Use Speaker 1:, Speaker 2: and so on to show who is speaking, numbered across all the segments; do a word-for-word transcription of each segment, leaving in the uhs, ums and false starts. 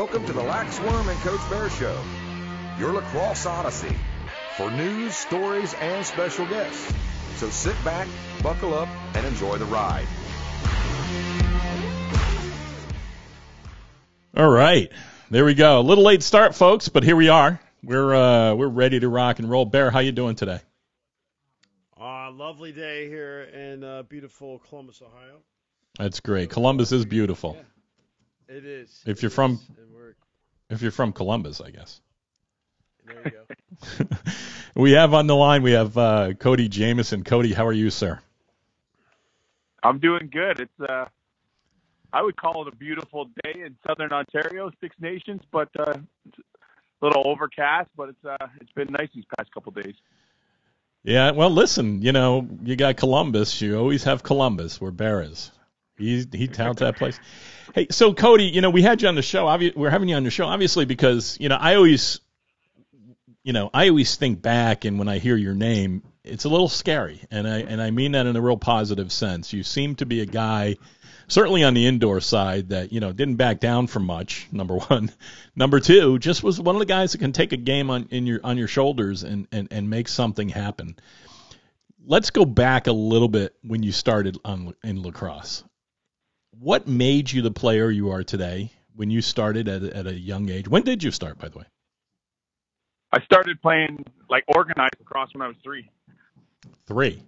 Speaker 1: Welcome to the Lax Worm and Coach Bear Show, your lacrosse odyssey for news, stories, and special guests. So sit back, buckle up, and enjoy the ride.
Speaker 2: All right, there we go. A little late start, folks, but here we are. We're uh, we're ready to rock and roll. Bear, how you doing today?
Speaker 3: Uh, lovely day here in uh, beautiful Columbus, Ohio.
Speaker 2: That's great. Columbus is beautiful.
Speaker 3: Yeah, it is.
Speaker 2: If
Speaker 3: it
Speaker 2: you're
Speaker 3: is.
Speaker 2: from,
Speaker 3: And we're,
Speaker 2: if you're from Columbus, I guess.
Speaker 3: there you go.
Speaker 2: We have on the line. We have uh, Cody Jamieson. Cody, how are you, sir?
Speaker 4: I'm doing good. It's uh, I would call it a beautiful day in Southern Ontario, Six Nations, but uh, it's a little overcast. But it's uh, it's been nice these past couple days.
Speaker 2: Yeah. Well, listen. You know, you got Columbus. You always have Columbus, where Bear is. He he touts that place. Hey, so Cody, you know, we had you on the show. Obvi- we're having you on the show, obviously, because you know I always, you know, I always think back, and when I hear your name, it's a little scary, and I and I mean that in a real positive sense. You seem to be a guy, certainly on the indoor side, that you know didn't back down from much. Number one, number two, just was one of the guys that can take a game on in your on your shoulders and and and make something happen. Let's go back a little bit when you started on in lacrosse. What made you the player you are today when you started at, at a young age? When did you start, by the way?
Speaker 4: I started playing like organized lacrosse when I was three.
Speaker 2: Three.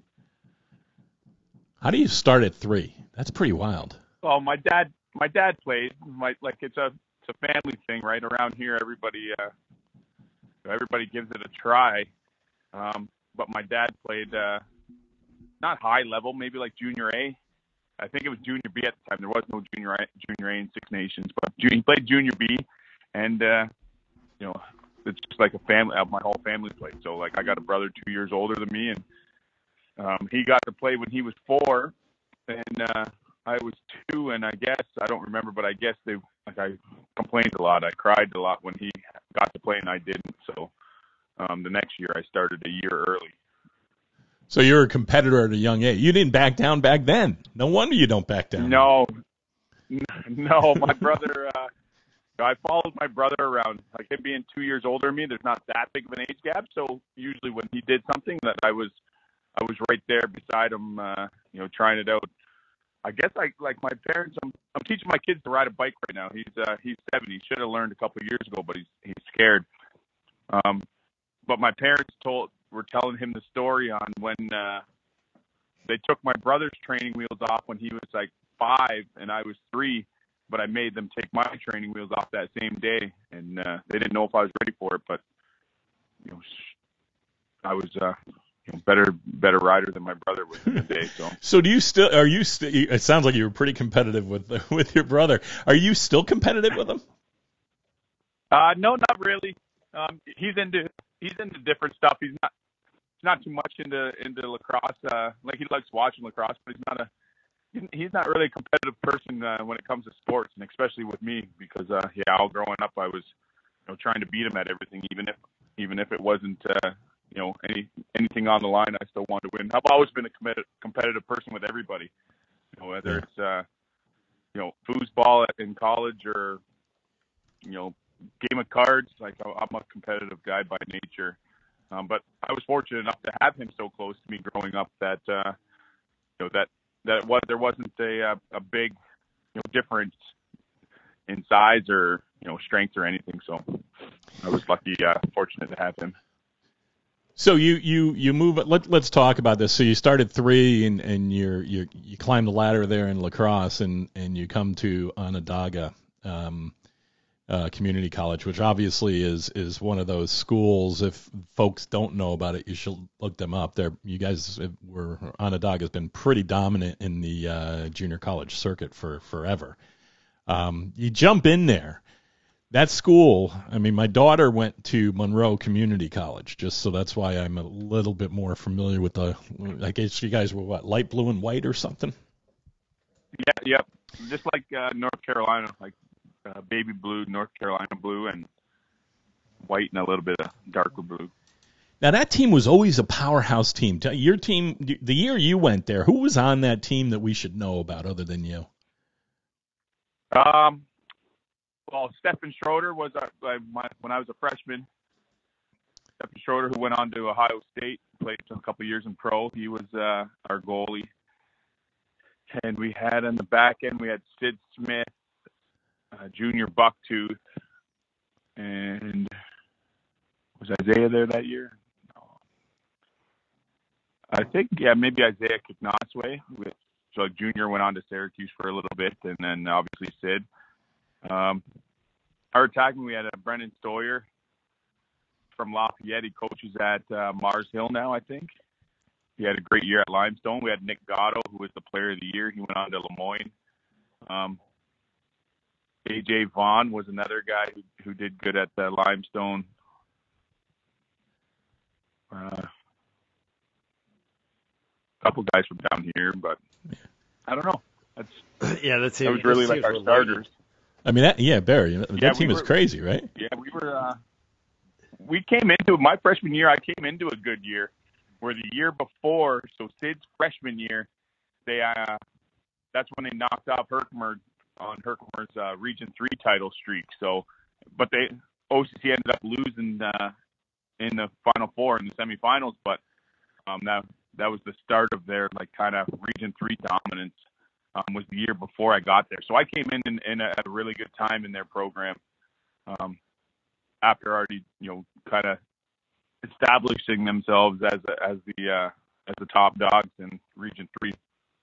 Speaker 2: How do you start at three? That's pretty wild.
Speaker 4: Well, my dad, my dad played. My like it's a it's a family thing, right? Around here, everybody uh, everybody gives it a try. Um, but my dad played uh, not high level, maybe like junior A. I think it was junior B at the time. There was no junior A, junior A in Six Nations, but he played junior B, and uh, you know, it's just like a family. My whole family played. So like, I got a brother two years older than me, and um, he got to play when he was four, and uh, I was two. And I guess I don't remember, but I guess they like I complained a lot. I cried a lot when he got to play, and I didn't. So um, the next year, I started a year early.
Speaker 2: So you're a competitor at a young age. You didn't back down back then. No wonder you don't back down.
Speaker 4: No, no, my brother. Uh, I followed my brother around. Like him being two years older than me, there's not that big of an age gap. So usually when he did something, that I was, I was right there beside him. Uh, you know, trying it out. I guess I like my parents. I'm, I'm teaching my kids to ride a bike right now. He's uh, he's seven. He should have learned a couple of years ago, but he's he's scared. Um, but my parents told. We're telling him the story on when uh, they took my brother's training wheels off when he was like five and I was three, but I made them take my training wheels off that same day, and uh, they didn't know if I was ready for it. But you know, I was uh, you know, better better rider than my brother was in the day. So,
Speaker 2: so do you still? Are you still? It sounds like you were pretty competitive with with your brother. Are you still competitive with him?
Speaker 4: Uh, no, not really. Um, he's into he's into different stuff. He's not. Not too much into into lacrosse. Uh, like he likes watching lacrosse, but he's not a he's not really a competitive person uh, when it comes to sports, and especially with me because uh, yeah, all growing up I was you know trying to beat him at everything, even if even if it wasn't uh, you know any anything on the line, I still wanted to win. I've always been a competitive competitive person with everybody, you know, whether it's uh, you know foosball in college or you know game of cards. Like I'm a competitive guy by nature. Um, but I was fortunate enough to have him so close to me growing up that uh, you know that that it was there wasn't a a big you know difference in size or you know strength or anything. So I was lucky, uh, fortunate to have him.
Speaker 2: So you you you move. Let let's talk about this. So you started three, and and you're you you climb the ladder there in lacrosse, and and you come to Onondaga. Um, Uh, community college, which obviously is is one of those schools. If folks don't know about it, you should look them up. There, you guys were Onondaga has been pretty dominant in the uh, junior college circuit for forever. Um, you jump in there. That school. I mean, my daughter went to Monroe Community College, just so that's why I'm a little bit more familiar with the. I guess you guys were what, light blue and white or something?
Speaker 4: Yeah, yep. Just like uh, North Carolina, like. Uh, baby blue, North Carolina blue, and white and a little bit of darker blue.
Speaker 2: Now, that team was always a powerhouse team. Your team, the year you went there, who was on that team that we should know about other than you?
Speaker 4: Um, Well, Stephen Schroeder was our, like my, when I was a freshman. Stephen Schroeder, who went on to Ohio State, played a couple of years in pro. He was uh, our goalie. And we had on the back end, we had Sid Smith, uh, Junior Bucktooth, and was Isaiah there that year? No. I think, yeah, maybe Isaiah Kiknosway. So Junior went on to Syracuse for a little bit, and then obviously Sid. Um, our attacking, we had a Brendan Stoyer from Lafayette. He coaches at uh, Mars Hill now, I think. He had a great year at Limestone. We had Nick Gatto, who was the player of the year. He went on to Lemoyne. Um, A J Vaughn was another guy who, who did good at the Limestone. Uh, a couple guys from down here, but I don't know. That's
Speaker 3: yeah, that team
Speaker 4: that was really like our starters.
Speaker 2: I mean, that, yeah, Barry, that
Speaker 4: yeah,
Speaker 2: team
Speaker 4: we
Speaker 2: is
Speaker 4: were,
Speaker 2: crazy, right?
Speaker 4: Yeah, we were. Uh, we came into my freshman year. I came into a good year. Where the year before, so Sid's freshman year, they uh, that's when they knocked off Herkimer on Herkimer's uh, Region Three title streak. So, but they O C C ended up losing uh, in the Final Four in the semifinals. But um, that that was the start of their like kind of Region Three dominance. Um, was the year before I got there. So I came in, in, in a, at a really good time in their program. Um, after already, you know, kind of establishing themselves as as the uh, as the top dogs in Region Three.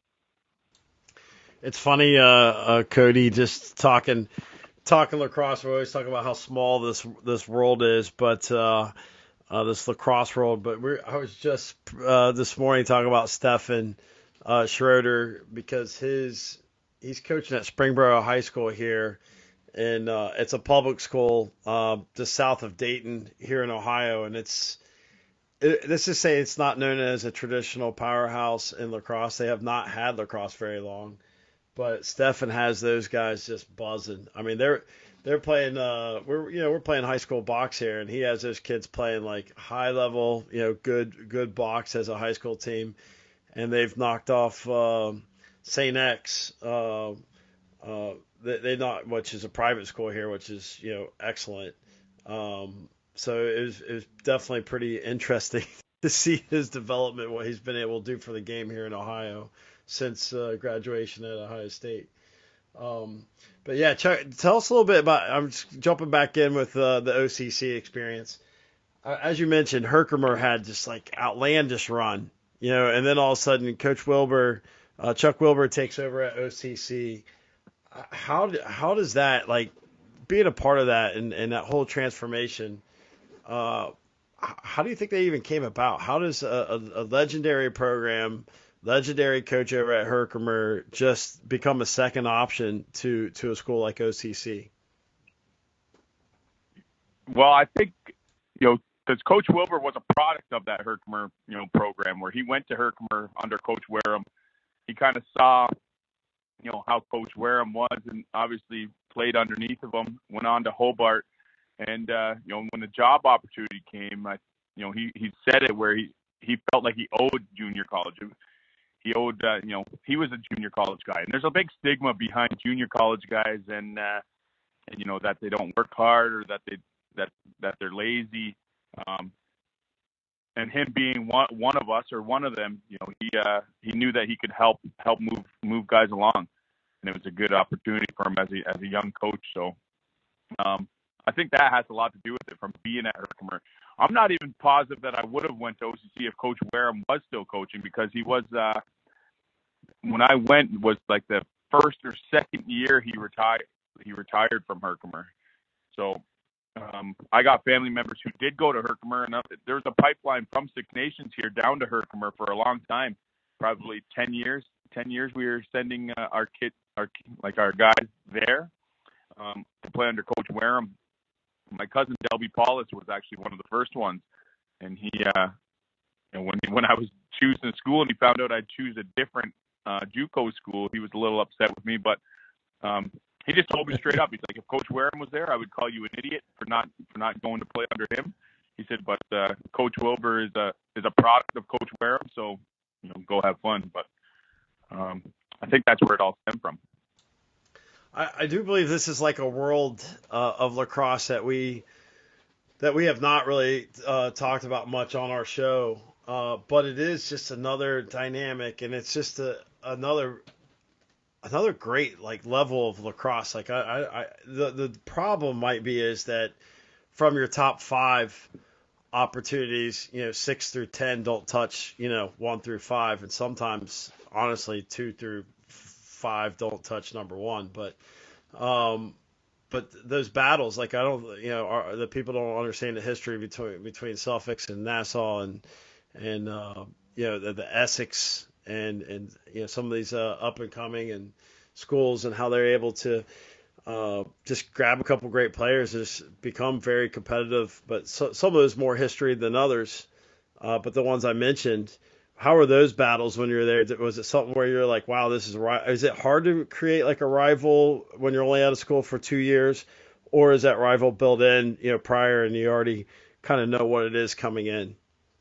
Speaker 3: It's funny, uh, uh, Cody, just talking talking lacrosse. We always talk about how small this this world is, but uh, uh, this lacrosse world. But we're, I was just uh, this morning talking about Stephen uh, Schroeder because his he's coaching at Springboro High School here. And uh, it's a public school uh, just south of Dayton here in Ohio. And it's, it, let's just say it's not known as a traditional powerhouse in lacrosse. They have not had lacrosse very long. But Stephen has those guys just buzzing. I mean, they're they're playing, uh, we're you know, we're playing high school box here. And he has those kids playing like high level, you know, good, good box as a high school team. And they've knocked off uh, Saint X, uh, uh They, they not, which is a private school here, which is, you know, excellent. Um, so it was, it was definitely pretty interesting to see his development, what he's been able to do for the game here in Ohio since uh, graduation at Ohio State. Um, but yeah, Chuck, tell us a little bit about, I'm just jumping back in with uh, the O C C experience. Uh, as you mentioned, Herkimer had just like outlandish run, you know, and then all of a sudden Coach Wilbur, uh, Chuck Wilbur takes over at O C C. How how does that, like, being a part of that and, and that whole transformation, uh, how do you think they even came about? How does a, a, a legendary program, legendary coach over at Herkimer just become a second option to, to a school like O C C?
Speaker 4: Well, I think, you know, because Coach Wilbur was a product of that Herkimer, you know, program where he went to Herkimer under Coach Wareham. He kind of saw, you know, how Coach Wareham was and obviously played underneath of him, went on to Hobart. And, uh, you know, when the job opportunity came, I, you know, he, he said it where he, he felt like he owed junior college. He owed, uh, you know, he was a junior college guy. And there's a big stigma behind junior college guys and, uh, and you know, that they don't work hard or that they, that, that they're lazy. Um, and him being one one of us or one of them, you know, he uh, he knew that he could help help move move guys along, and it was a good opportunity for him as a as a young coach. So, um, I think that has a lot to do with it from being at Herkimer. I'm not even positive that I would have went to O C C if Coach Wareham was still coaching because he was uh, when I went was like the first or second year he retired he retired from Herkimer. So. Um, I got family members who did go to Herkimer, and there was a pipeline from Six Nations here down to Herkimer for a long time, probably ten years. Ten years we were sending uh, our kids, our like our guys there um, to play under Coach Wareham. My cousin Delby Paulus was actually one of the first ones, and he, uh, you know, when when I was choosing a school and he found out I'd choose a different uh, JUCO school, he was a little upset with me, but. Um, He just told me straight up. He's like, if Coach Wareham was there, I would call you an idiot for not for not going to play under him. He said, but uh, Coach Wilbur is a is a product of Coach Wareham, so you know, go have fun. But um, I think that's where it all stemmed from.
Speaker 3: I, I do believe this is like a world uh, of lacrosse that we that we have not really uh, talked about much on our show, uh, but it is just another dynamic, and it's just a, another another great like level of lacrosse. Like I, I, I the the problem might be is that from your top five opportunities, you know, six through ten don't touch, you know, one through five, and sometimes honestly two through five don't touch number one. But um, but those battles, like I don't, you know, are, the people don't understand the history between between Suffolk and Nassau and and uh, you know the, the Essex and and you know some of these uh, up and coming and schools and how they're able to uh, just grab a couple great players and just become very competitive. But so, some of those more history than others. Uh, but the ones I mentioned, how are those battles when you're there? Was it something where you're like, wow, this is right? Is it hard to create like a rival when you're only out of school for two years, or is that rival built in, you know, prior and you already kind of know what it is coming in?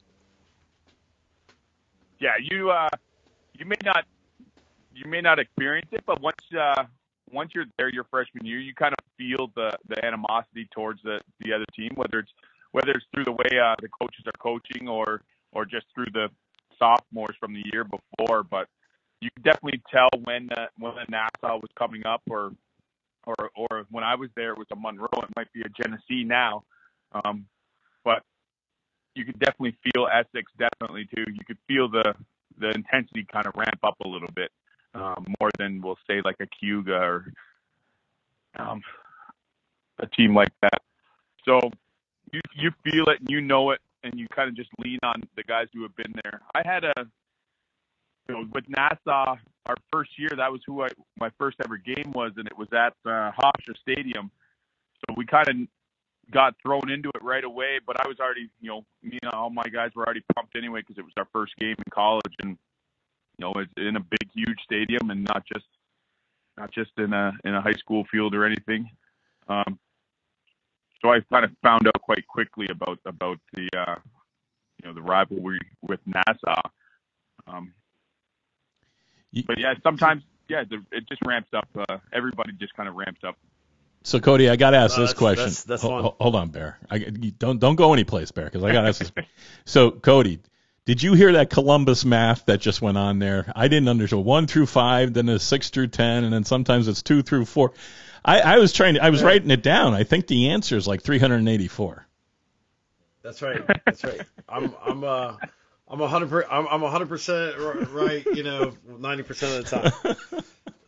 Speaker 4: Yeah, you uh, you may not you may not experience it, but once uh, once you're there your freshman year, you kind of feel the, the animosity towards the, the other team, whether it's whether it's through the way uh, the coaches are coaching or or just through the sophomores from the year before. But you can definitely tell when uh, when Nassau was coming up, or or or when I was there, it was a Monroe. It might be a Genesee now, um, but you could definitely feel Essex definitely too. You could feel the the intensity kind of ramp up a little bit, um, more than we'll say like a Cayuga or um, a team like that. So you you feel it and you know it, and you kind of just lean on the guys who have been there. I had a you know, with Nassau, our first year, that was who I my first ever game was, and it was at uh, Hofstra Stadium. So we kind of got thrown into it right away, but I was already, you know, me and all my guys were already pumped anyway because it was our first game in college, and you know, it's in a big, huge stadium, and not just not just in a in a high school field or anything. Um, so I kind of found out quite quickly about about the uh, you know the rivalry with Nassau. Um, but yeah, sometimes yeah, the, it just ramps up. Uh, everybody just kind of ramps up.
Speaker 2: So Cody, I got to ask
Speaker 3: No,
Speaker 2: this
Speaker 3: that's,
Speaker 2: question.
Speaker 3: that's, that's
Speaker 2: hold, hold on, Bear. I, you don't don't go anyplace, Bear, because I got to ask this. So Cody, did you hear that Columbus math that just went on there? I didn't understand. One through five, then it's six through ten, and then sometimes it's two through four. I, I was trying to. I was
Speaker 3: yeah.
Speaker 2: writing it down. I think the answer is like three hundred eighty-four.
Speaker 3: That's right. That's right. I'm I'm uh I'm a hundred per, I'm I'm a hundred percent right. You know, ninety percent of the time.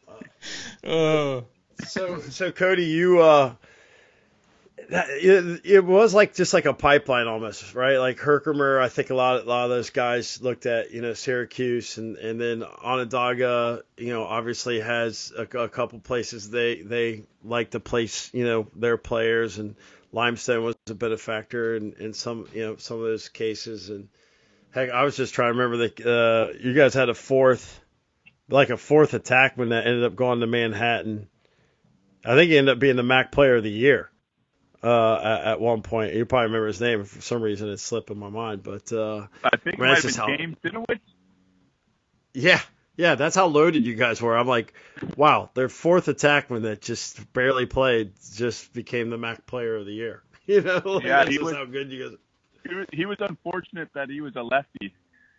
Speaker 2: Uh,
Speaker 3: So, so Cody, you, uh, that, it, it was like just like a pipeline almost, right? Like Herkimer, I think a lot, a lot of those guys looked at, you know, Syracuse, and, and then Onondaga, you know, obviously has a, a couple places they, they like to place, you know, their players, and Limestone was a benefactor in, in some, you know, some of those cases. And heck, I was just trying to remember that, uh, you guys had a fourth, like a fourth attackman that ended up going to Manhattan. I think he ended up being the M A C Player of the Year uh, at, at one point. You probably remember his name. For some reason, it's slipping my mind. But uh,
Speaker 4: I think it
Speaker 3: man,
Speaker 4: might have
Speaker 3: been
Speaker 4: been James Dinowitz.
Speaker 3: Yeah, yeah, that's how loaded you guys were. I'm like, wow, their fourth attackman that just barely played just became the M A C Player of the Year. You know, like,
Speaker 4: Yeah,
Speaker 3: that's
Speaker 4: he
Speaker 3: just
Speaker 4: was-
Speaker 3: how good you guys.
Speaker 4: He was, he was unfortunate that he was a lefty.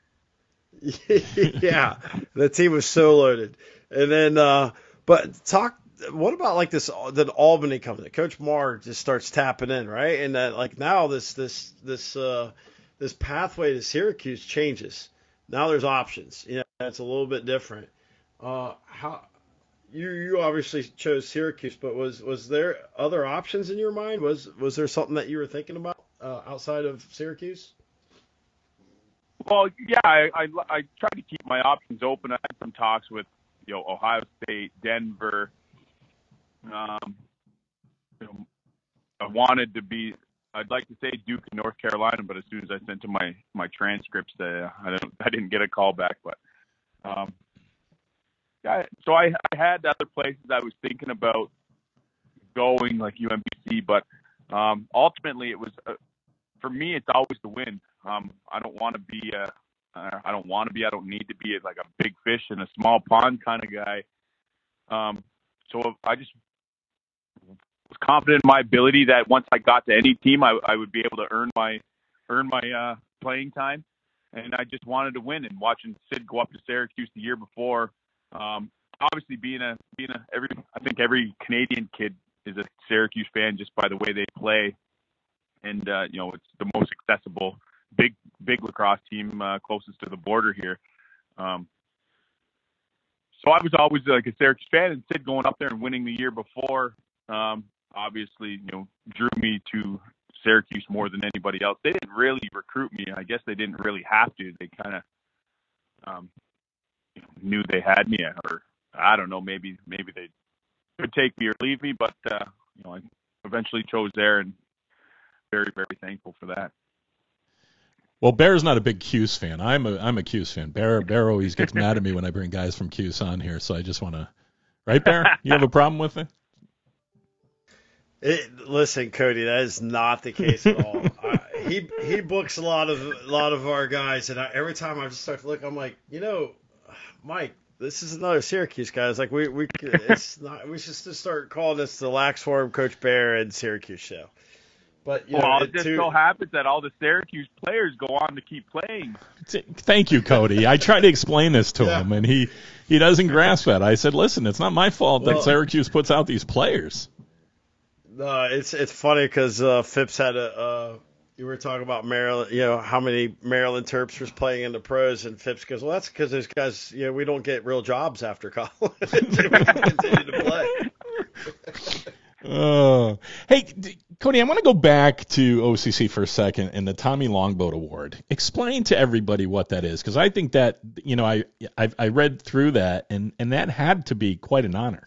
Speaker 3: Yeah, the team was so loaded. And then, uh, but talk. What about like this? That Albany comes in. Coach Marr just starts tapping in, right? And that like now this this this uh, this pathway to Syracuse changes. Now there's options. You know, it's a little bit different. Uh, how you you obviously chose Syracuse, but was was there other options in your mind? Was was there something that you were thinking about uh, outside of Syracuse?
Speaker 4: Well, yeah, I, I I tried to keep my options open. I had some talks with you know Ohio State, Denver. Um, you know, I wanted to be. I'd like to say Duke and North Carolina, but as soon as I sent to my my transcripts, uh, I don't. I didn't get a call back. But um, yeah, so I, I had other places I was thinking about going, like U M B C, but um, ultimately it was uh, for me. It's always the win. Um, I don't want to be a. Uh, I don't want to be. I don't need to be like a big fish in a small pond kind of guy. Um, so I just was confident in my ability that once I got to any team, I, I would be able to earn my earn my uh, playing time, and I just wanted to win. And watching Sid go up to Syracuse the year before, um, obviously being a being a every I think every Canadian kid is a Syracuse fan just by the way they play, and uh, you know it's the most accessible big big lacrosse team uh, closest to the border here. Um, so I was always like a Syracuse fan, and Sid going up there and winning the year before. Um, obviously, you know, drew me to Syracuse more than anybody else. They didn't really recruit me. I guess they didn't really have to. They kind of um, you know, knew they had me, or I don't know, maybe maybe they could take me or leave me. But uh, you know, I eventually chose there, and very very thankful for that.
Speaker 2: Well, Bear's not a big Cuse fan. I'm a I'm a Cuse fan. Bear Bear always gets mad at me when I bring guys from Cuse on here, so I just want to. Right, Bear? You have a problem with it?
Speaker 3: It, listen, Cody, that is not the case at all. I, he he books a lot of a lot of our guys, and I, every time I just start to look, I'm like, you know, Mike, this is another Syracuse guy. It's like we we it's not. We should just start calling this the Lax Forum Coach Bear and Syracuse show. But you know,
Speaker 4: well,
Speaker 3: it,
Speaker 4: it just
Speaker 3: too,
Speaker 4: so happens that all the Syracuse players go on to keep playing.
Speaker 2: Thank you, Cody. I tried to explain this to
Speaker 3: Yeah.
Speaker 2: him, and he, he doesn't grasp that. I said, listen, it's not my fault
Speaker 3: Well,
Speaker 2: that Syracuse puts out these players.
Speaker 3: No, it's it's funny because uh, Phipps had a. Uh, you were talking about Maryland, you know, how many Maryland Terps was playing in the pros, and Phipps goes, well, that's because those guys, you know, we don't get real jobs after college. We can continue to play.
Speaker 2: Oh, hey, D- Cody, I want to go back to O C C for a second and the Tommy Longboat Award. Explain to everybody what that is, because I think that, you know, I I've, I read through that, and, and that had to be quite an honor.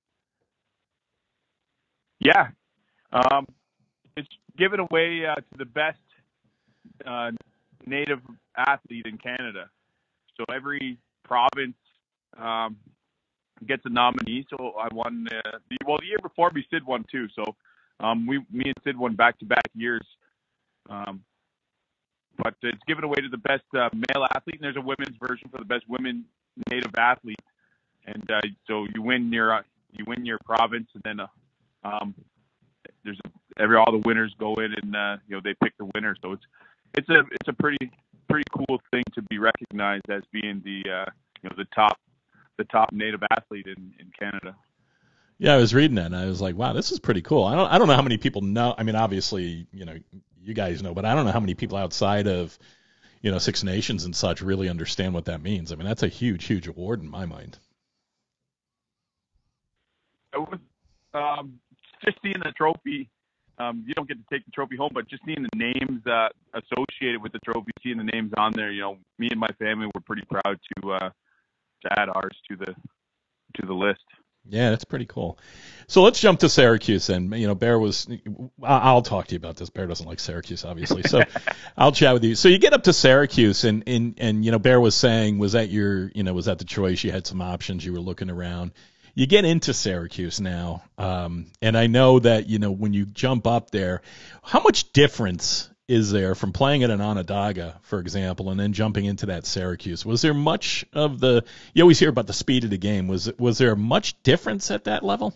Speaker 4: Yeah, um, it's given away uh, to the best uh, native athlete in Canada. So every province um, gets a nominee. So I won. Uh, the, well, the year before me, Sid won too. So um, we, me and Sid won back-to-back years. Um, but it's given away to the best uh, male athlete, and there's a women's version for the best women native athlete. And uh, so you win your uh, you win your province, and then. Uh, Um, there's a, every all the winners go in, and uh, you know they pick the winner. So it's it's a it's a pretty pretty cool thing to be recognized as being the uh, you know the top the top native athlete in, in Canada.
Speaker 2: Yeah, I was reading that, and I was like, wow, this is pretty cool. I don't I don't know how many people know. I mean, obviously, you know, you guys know, but I don't know how many people outside of, you know, Six Nations and such really understand what that means. I mean, that's a huge, huge award in my mind.
Speaker 4: It was, um, just seeing the trophy, um, you don't get to take the trophy home, but just seeing the names uh, associated with the trophy, seeing the names on there, you know, me and my family were pretty proud to uh, to add ours to the to the list.
Speaker 2: Yeah, that's pretty cool. So let's jump to Syracuse, and you know, Bear was. I'll talk to you about this. Bear doesn't like Syracuse, obviously, so I'll chat with you. So you get up to Syracuse, and and and you know, Bear was saying, was that your, you know, was that the choice? You had some options. You were looking around. You get into Syracuse now, um, and I know that, you know, when you jump up there, how much difference is there from playing at an Onondaga, for example, and then jumping into that Syracuse? Was there much of the – you always hear about the speed of the game. Was was there much difference at that level?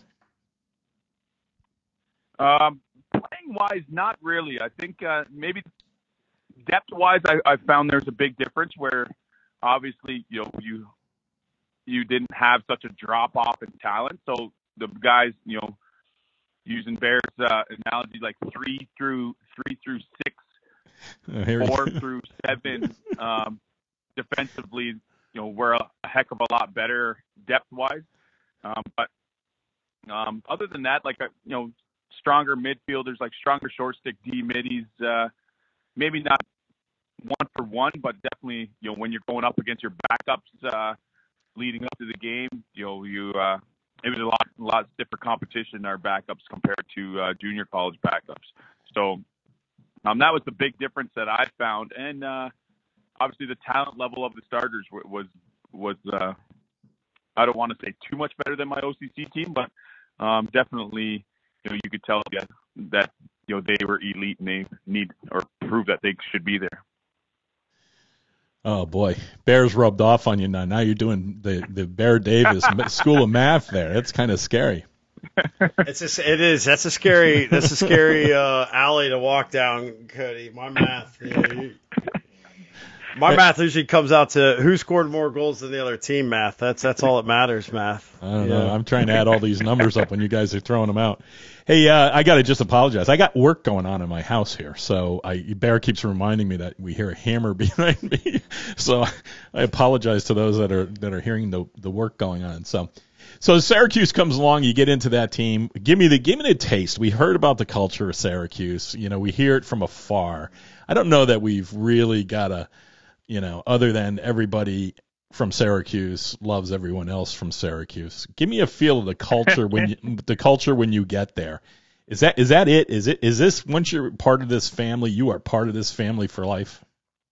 Speaker 4: Um, playing-wise, not really. I think uh, maybe depth-wise, I, I found there's a big difference where obviously, you know, you – you didn't have such a drop off in talent. So the guys, you know, using Bear's uh, analogy, like three through three through six,
Speaker 2: Oh,
Speaker 4: four through seven, um, defensively, you know, we're a, a heck of a lot better depth wise. Um, but um, other than that, like, uh, you know, stronger midfielders, like stronger short stick D middies, uh, maybe not one for one, but definitely, you know, when you're going up against your backups, uh, leading up to the game, you know, you uh, it was a lot, a lot stiffer competition, our backups compared to uh, junior college backups. So um, that was the big difference that I found, and uh, obviously the talent level of the starters was was uh, I don't want to say too much better than my O C C team, but um, definitely, you know, you could tell yeah, that you know they were elite and they need or prove that they should be there.
Speaker 2: Oh boy, Bears rubbed off on you now. Now you're doing the the Bear Davis School of Math there. That's kind of scary.
Speaker 3: It's a, it is. That's a scary. That's a scary uh, alley to walk down, Cody. My math. You know, you, my math usually comes out to who scored more goals than the other team. Math. That's that's all that matters. Math.
Speaker 2: I don't
Speaker 3: yeah.
Speaker 2: know. I'm trying to add all these numbers up when you guys are throwing them out. Hey, uh, I got to just apologize. I got work going on in my house here, so I, Bear keeps reminding me that we hear a hammer behind me. So I apologize to those that are that are hearing the the work going on. So, so Syracuse comes along. You get into that team. Give me the give me the taste. We heard about the culture of Syracuse. You know, we hear it from afar. I don't know that we've really got a, you know, other than everybody from Syracuse loves everyone else from Syracuse. Give me a feel of the culture when you, the culture when you get there. Is that is that it? Is it is this once you're part of this family, you are part of this family for life?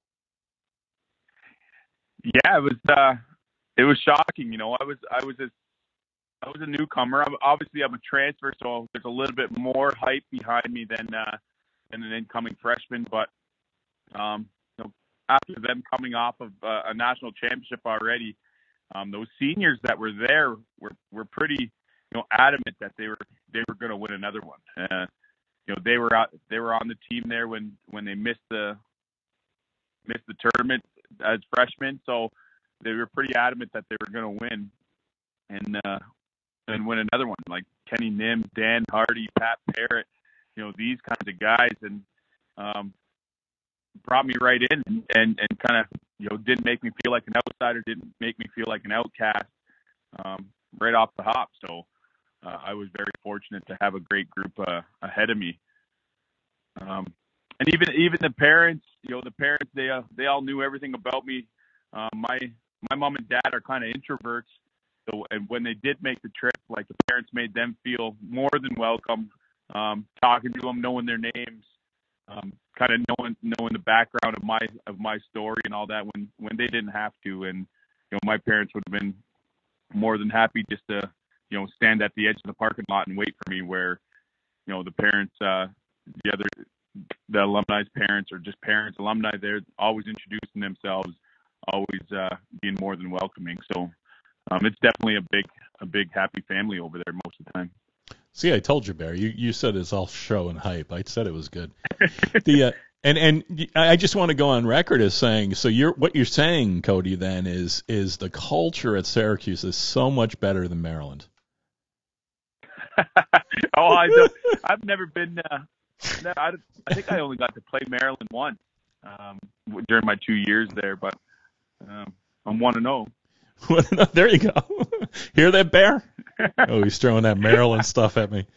Speaker 4: Yeah, it was uh, it was shocking. You know, I was I was a I was a newcomer. I'm, obviously, I'm a transfer, so there's a little bit more hype behind me than uh, than an incoming freshman. But um, after them coming off of uh, a national championship already, um, those seniors that were there were, were pretty, you know, adamant that they were they were going to win another one. Uh, you know, they were out, they were on the team there when, when they missed the missed the tournament as freshmen, so they were pretty adamant that they were going to win and uh, and win another one. Like Kenny Nim, Dan Hardy, Pat Parrott, you know, these kinds of guys, and um, brought me right in and, and, and kind of, you know, didn't make me feel like an outsider, didn't make me feel like an outcast um, right off the hop. So uh, I was very fortunate to have a great group uh, ahead of me. Um, and even even the parents, you know, the parents, they uh, they all knew everything about me. Uh, my my mom and dad are kind of introverts, so and when they did make the trip, like the parents made them feel more than welcome, um, talking to them, knowing their names. Um, kind of knowing knowing the background of my of my story and all that when, when they didn't have to, and you know my parents would have been more than happy just to you know stand at the edge of the parking lot and wait for me. Where you know the parents, uh, the other the alumni's parents or just parents, alumni, they're always introducing themselves, always uh, being more than welcoming. So um, it's definitely a big a big happy family over there most of the time.
Speaker 2: See, I told you, Barry. You you said it's all show and hype. I said it was good. the uh, and and I just want to go on record as saying, so you're what you're saying, Cody, then is is the culture at Syracuse is so much better than Maryland.
Speaker 4: oh, I don't, I've never been. Uh, no, I, I think I only got to play Maryland once um, during my two years there, but um, I'm one and zero.
Speaker 2: There you go. Hear that, Bear? Oh, he's throwing that Maryland stuff at me.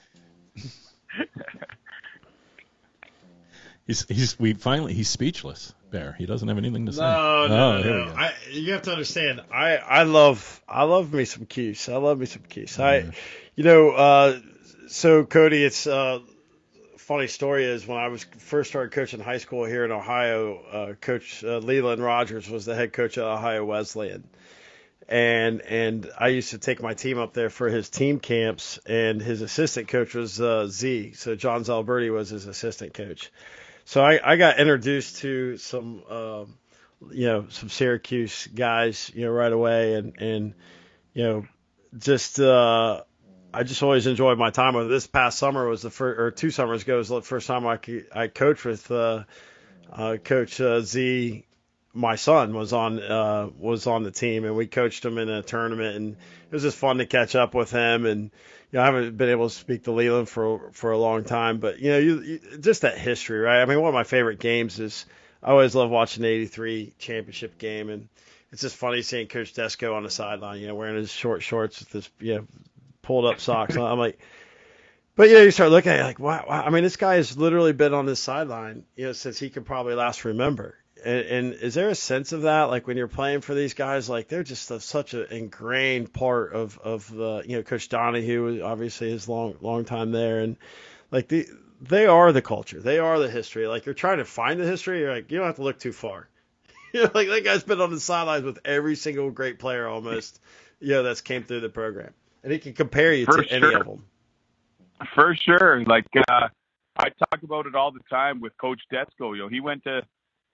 Speaker 2: He's he's we finally he's speechless. Bear. He doesn't have anything to say.
Speaker 3: No, no,
Speaker 2: oh,
Speaker 3: no.
Speaker 2: here
Speaker 3: no.
Speaker 2: we go.
Speaker 3: I, you have to understand. I, I love I love me some Cuse. I love me some Cuse. I,
Speaker 2: Yeah.
Speaker 3: you know, uh, so Cody, it's uh, funny story is when I was first started coaching high school here in Ohio, uh, Coach uh, Leland Rogers was the head coach at Ohio Wesleyan. And and I used to take my team up there for his team camps, and his assistant coach was uh, Z. So John Zalberti was his assistant coach. So I, I got introduced to some, um, you know, some Syracuse guys, you know, right away, and and you know, just uh, I just always enjoyed my time with. This past summer was the first, or two summers ago was the first time I I coached with uh, uh, Coach uh, Z. My son was on uh, was on the team, and we coached him in a tournament, and it was just fun to catch up with him. And you know, I haven't been able to speak to Leland for for a long time, but you know, you, you, just that history, right? I mean, one of my favorite games is I always love watching the eighty-three championship game, and it's just funny seeing Coach Desko on the sideline, you know, wearing his short shorts with his you know pulled up socks. I'm like. But, you know, you start looking at it like, wow, wow, I mean, this guy has literally been on this sideline, you know, since he could probably last remember. And, and is there a sense of that, like when you're playing for these guys, like they're just a, such an ingrained part of, of the, you know, Coach Donahue, obviously his long, long time there. And like the, they are the culture. They are the history. Like you're trying to find the history. You're like, you don't have to look too far. You know, like that guy's been on the sidelines with every single great player almost, you know, that's came through the program. And he can compare you
Speaker 4: For
Speaker 3: to
Speaker 4: sure.
Speaker 3: any of them.
Speaker 4: For sure. Like, uh, I talk about it all the time with Coach Desko. You know, he went to,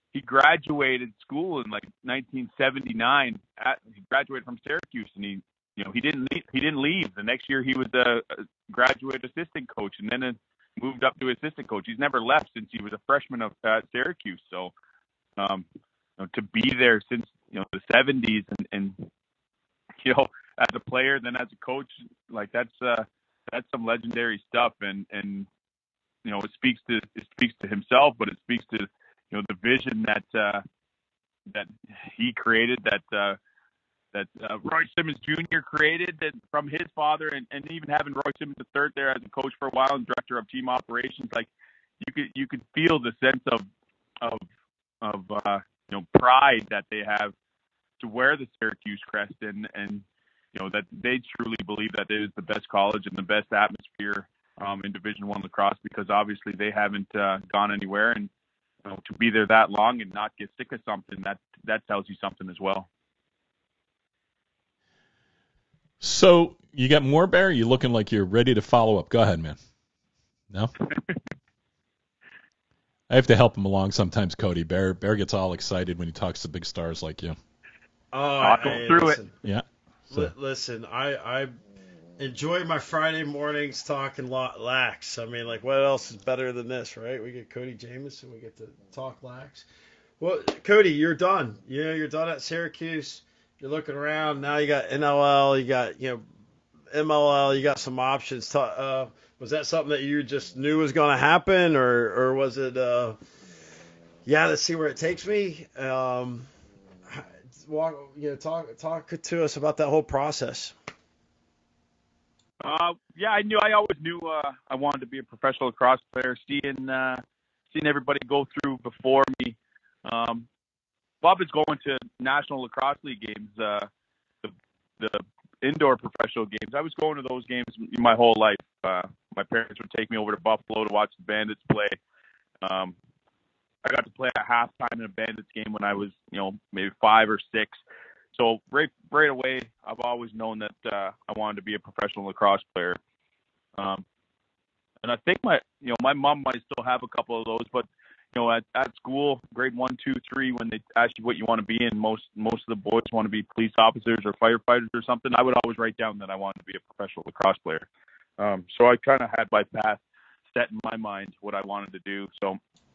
Speaker 4: he graduated school in like nineteen seventy-nine. At, he graduated from Syracuse, and he, you know, he didn't leave, he didn't leave. The next year, he was a, a graduate assistant coach, and then it moved up to assistant coach. He's never left since he was a freshman of at Syracuse. So, um, you know, to be there since you know the seventies, and, and you know, as a player, then as a coach, like that's uh, that's some legendary stuff, and and you know, it speaks to it speaks to himself, but it speaks to you know the vision that uh, that he created, that uh, that uh, Roy Simmons Junior created, that from his father, and, and even having Roy Simmons the third there as a coach for a while and director of team operations, like you could you could feel the sense of of of uh, you know pride that they have to wear the Syracuse crest, and and you know that they truly believe that it is the best college and the best atmosphere um, in Division One lacrosse, because obviously they haven't uh, gone anywhere, and you know, to be there that long and not get sick of something, that that tells you something as well.
Speaker 2: So you got more, Barry? You looking like you're ready to follow up? Go ahead, man. No? I have to help him along sometimes, Cody. Bear Bear gets all excited when he talks to big stars like you.
Speaker 3: Oh,
Speaker 4: I'll go
Speaker 3: hey,
Speaker 4: through
Speaker 3: listen,
Speaker 2: it. Yeah. So.
Speaker 3: Li- listen, I I enjoy my Friday mornings talking lax. I mean, like, what else is better than this, right? We get Cody Jamieson, we get to talk lax. Well, Cody, you're done. You know, you're done at Syracuse. You're looking around now. You got N L L. You got you know M L L. You got some options. Uh, was that something that you just knew was going to happen, or or was it? Uh, yeah, let's see where it takes me. Um, walk, you know, talk talk to us about that whole process.
Speaker 4: Uh, yeah, I knew. I always knew uh, I wanted to be a professional lacrosse player. Seeing uh, seeing everybody go through before me. Um, Bob is going to National Lacrosse League games, uh, the the indoor professional games. I was going to those games my whole life. Uh, my parents would take me over to Buffalo to watch the Bandits play. Um, I got to play at halftime in a Bandits game when I was, you know, maybe five or six. So right right away, I've always known that uh, I wanted to be a professional lacrosse player. Um, and I think my, you know, my mom might still have a couple of those, but you know, at, at school, grade one, two, three, when they ask you what you want to be, and most most of the boys want to be police officers or firefighters or something, I would always write down that I wanted to be a professional lacrosse player. Um, so I kind of had my path set in my mind what I wanted to do. So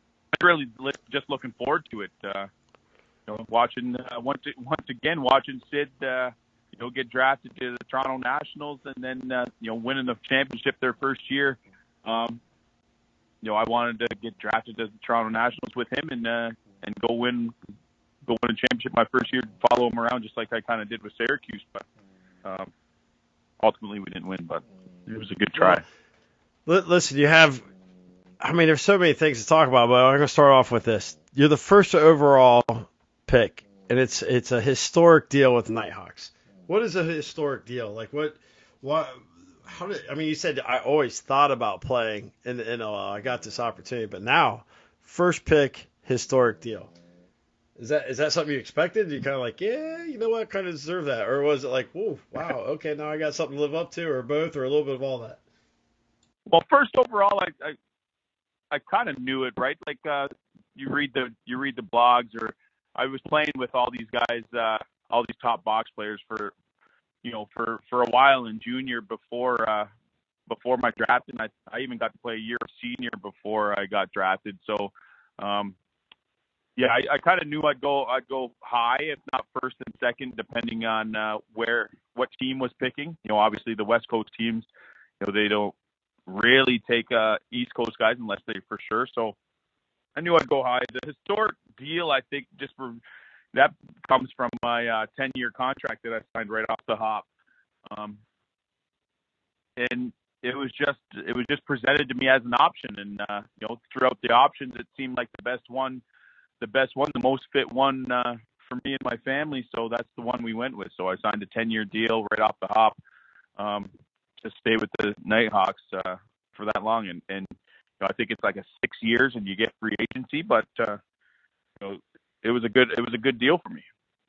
Speaker 4: I really li- just looking forward to it. Uh, you know, watching uh, once once again watching Sid, uh, you know, get drafted to the Toronto Nationals, and then uh, you know, winning the championship their first year. Um, You know, I wanted to get drafted to the Toronto Nationals with him and uh, and go win go win a championship my first year, follow him around just like I kind of did with Syracuse. But um, ultimately, we didn't win, but it was a good try.
Speaker 3: Well, listen, you have, I mean, there's so many things to talk about, but I'm going to start off with this. You're the first overall pick, and it's it's a historic deal with the Nighthawks. What is a historic deal? Like, what, what, how did, I mean, you said I always thought about playing in the N L L. I got this opportunity, but now, first pick, historic deal. Is that is that something you expected? You kind of like, yeah, you know what, kind of deserve that, or was it like, whoa, wow, okay, now I got something to live up to, or both, or a little bit of all that?
Speaker 4: Well, first overall, I I, I kind of knew it, right? Like uh, you read the you read the blogs, or I was playing with all these guys, uh, all these top box players for, you know, for, for a while in junior before uh, before my draft, and I I even got to play a year of senior before I got drafted. So, um, yeah, I, I kind of knew I'd go I'd go high, if not first and second, depending on uh, where what team was picking. You know, obviously the West Coast teams, you know, they don't really take uh, East Coast guys unless they for sure. So I knew I'd go high. The historic deal, I think, just for that comes from my uh, ten-year contract that I signed right off the hop, um, and it was just it was just presented to me as an option. And uh, you know, throughout the options, it seemed like the best one, the best one, the most fit one uh, for me and my family. So that's the one we went with. So I signed a ten-year deal right off the hop. Um, to stay with the Nighthawks uh, for that long, and, and you know, I think it's like a six years, and you get free agency. But uh, you know, it was a good it was a good deal for me.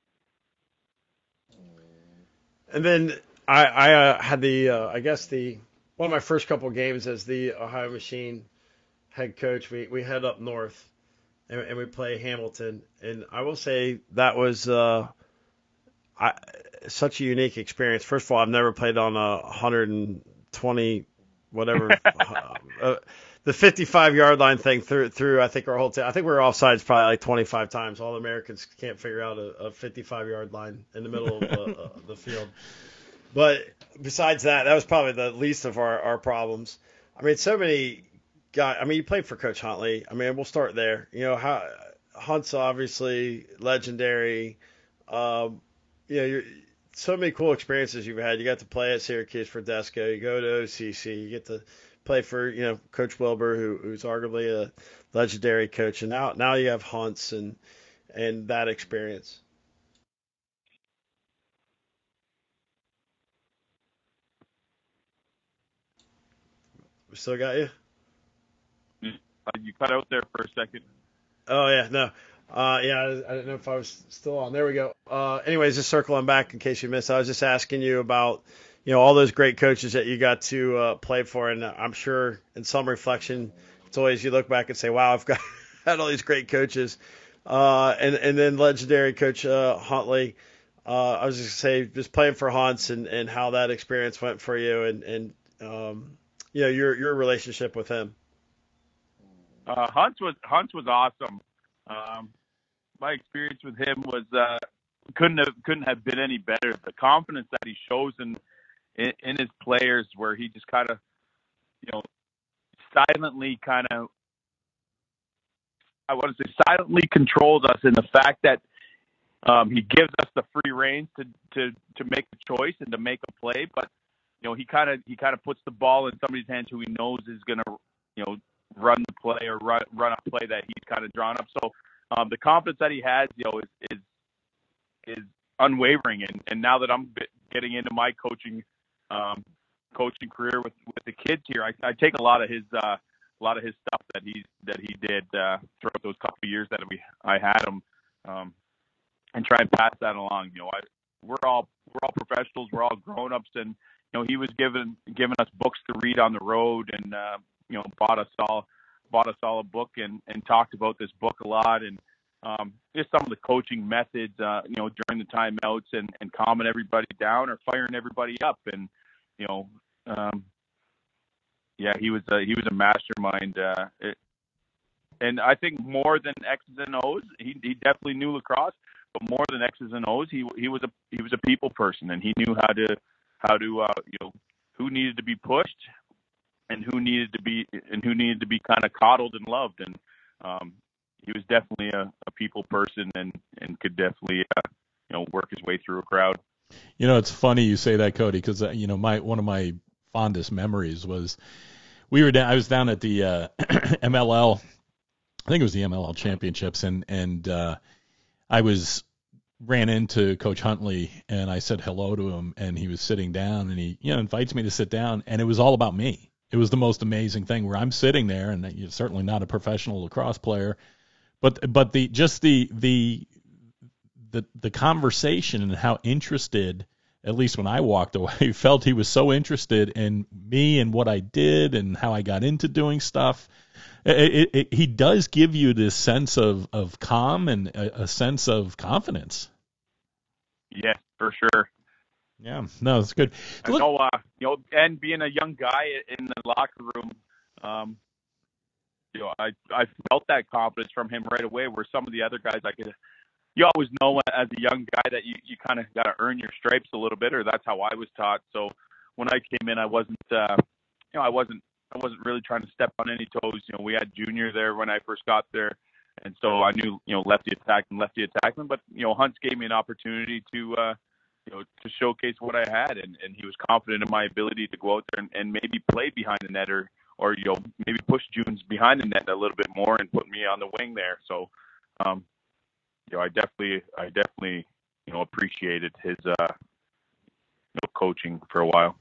Speaker 3: And then I, I uh, had the uh, I guess the one of my first couple games as the Ohio Machine head coach. We we head up north, and, and we play Hamilton. And I will say that was uh, I, such a unique experience. First of all, I've never played on a one hundred twenty whatever uh, the fifty-five yard line thing through through I think our whole team. I think we were offsides probably like twenty-five times. All the Americans can't figure out a, a fifty-five yard line in the middle of the, uh, the field. But besides that, that was probably the least of our, our problems. I mean, so many guys. I mean, you played for Coach Huntley. I mean, we'll start there. You know, how Hunt's obviously legendary. Um, you know, you're, so many cool experiences you've had. You got to play at Syracuse for Desco. You go to O C C. You get to play for, you know, Coach Wilbur, who, who's arguably a legendary coach. And now now you have Hunt's and and that experience. We still got you?
Speaker 4: You cut out there for a second.
Speaker 3: Oh, yeah, no. Uh, yeah, I, I didn't know if I was still on. There we go. Uh, anyways, just circling back in case you missed, I was just asking you about, you know, all those great coaches that you got to uh, play for. And I'm sure in some reflection, it's always you look back and say, wow, I've got had all these great coaches. Uh, and, and then legendary Coach uh, Huntley. Uh, I was just going to say, just playing for Hunts and, and how that experience went for you and, and um, you know, your your relationship with him.
Speaker 4: Uh, Hunt's was Hunt's was awesome. Um, my experience with him was uh, couldn't have couldn't have been any better. The confidence that he shows in in, in his players, where he just kind of, you know, silently kind of, I want to say silently controls us in the fact that um, he gives us the free reins to, to, to make a choice and to make a play, but you know he kind of he kind of puts the ball in somebody's hands who he knows is going to, you know, run the play or run run a play that he's kind of drawn up. So um, the confidence that he has, you know, is is, is unwavering. And, and now that I'm getting into my coaching um, coaching career with, with the kids here, I, I take a lot of his uh, a lot of his stuff that he that he did uh, throughout those couple of years that we I had him, um, and try and pass that along. You know, I we're all we're all professionals, we're all grown ups, and you know he was given given us books to read on the road, and uh, you know bought us all bought us all a book and, and talked about this book a lot, and um, just some of the coaching methods, uh, you know, during the timeouts and, and calming everybody down or firing everybody up, and you know. Um, Yeah, he was a, he was a mastermind, uh, it, and I think more than X's and O's, he he definitely knew lacrosse. But more than X's and O's, he he was a he was a people person, and he knew how to how to uh, you know who needed to be pushed, and who needed to be and who needed to be kind of coddled and loved. And um, he was definitely a, a people person, and, and could definitely uh, you know work his way through a crowd.
Speaker 2: You know, it's funny you say that, Cody, because uh, you know my one of my fondest memories was we were down, I was down at the uh, M L L, I think it was the M L L championships, and and uh, I was ran into Coach Huntley and I said hello to him, and he was sitting down, and he you know invites me to sit down, and it was all about me. It was the most amazing thing where I'm sitting there, and you're certainly not a professional lacrosse player, but but the just the the the the conversation and how interested, at least when I walked away, felt he was so interested in me and what I did and how I got into doing stuff. It, it, it, he does give you this sense of, of calm and a, a sense of confidence.
Speaker 4: Yes, for sure.
Speaker 2: Yeah, no, it's good.
Speaker 4: I know, uh, you know, and being a young guy in the locker room, um, you know, I I felt that confidence from him right away. Where some of the other guys, I could. You always know as a young guy that you, you kind of got to earn your stripes a little bit, or that's how I was taught. So when I came in, I wasn't, uh, you know, I wasn't, I wasn't really trying to step on any toes. You know, we had junior there when I first got there, and so I knew, you know, lefty attack and lefty attackman. But you know, Hunts gave me an opportunity to, uh, you know, to showcase what I had, and, and he was confident in my ability to go out there and, and maybe play behind the net, or, or you know, maybe push Junes behind the net a little bit more and put me on the wing there. So. Um, You know, I definitely, I definitely, you know, appreciated his, uh, you know, coaching for a while.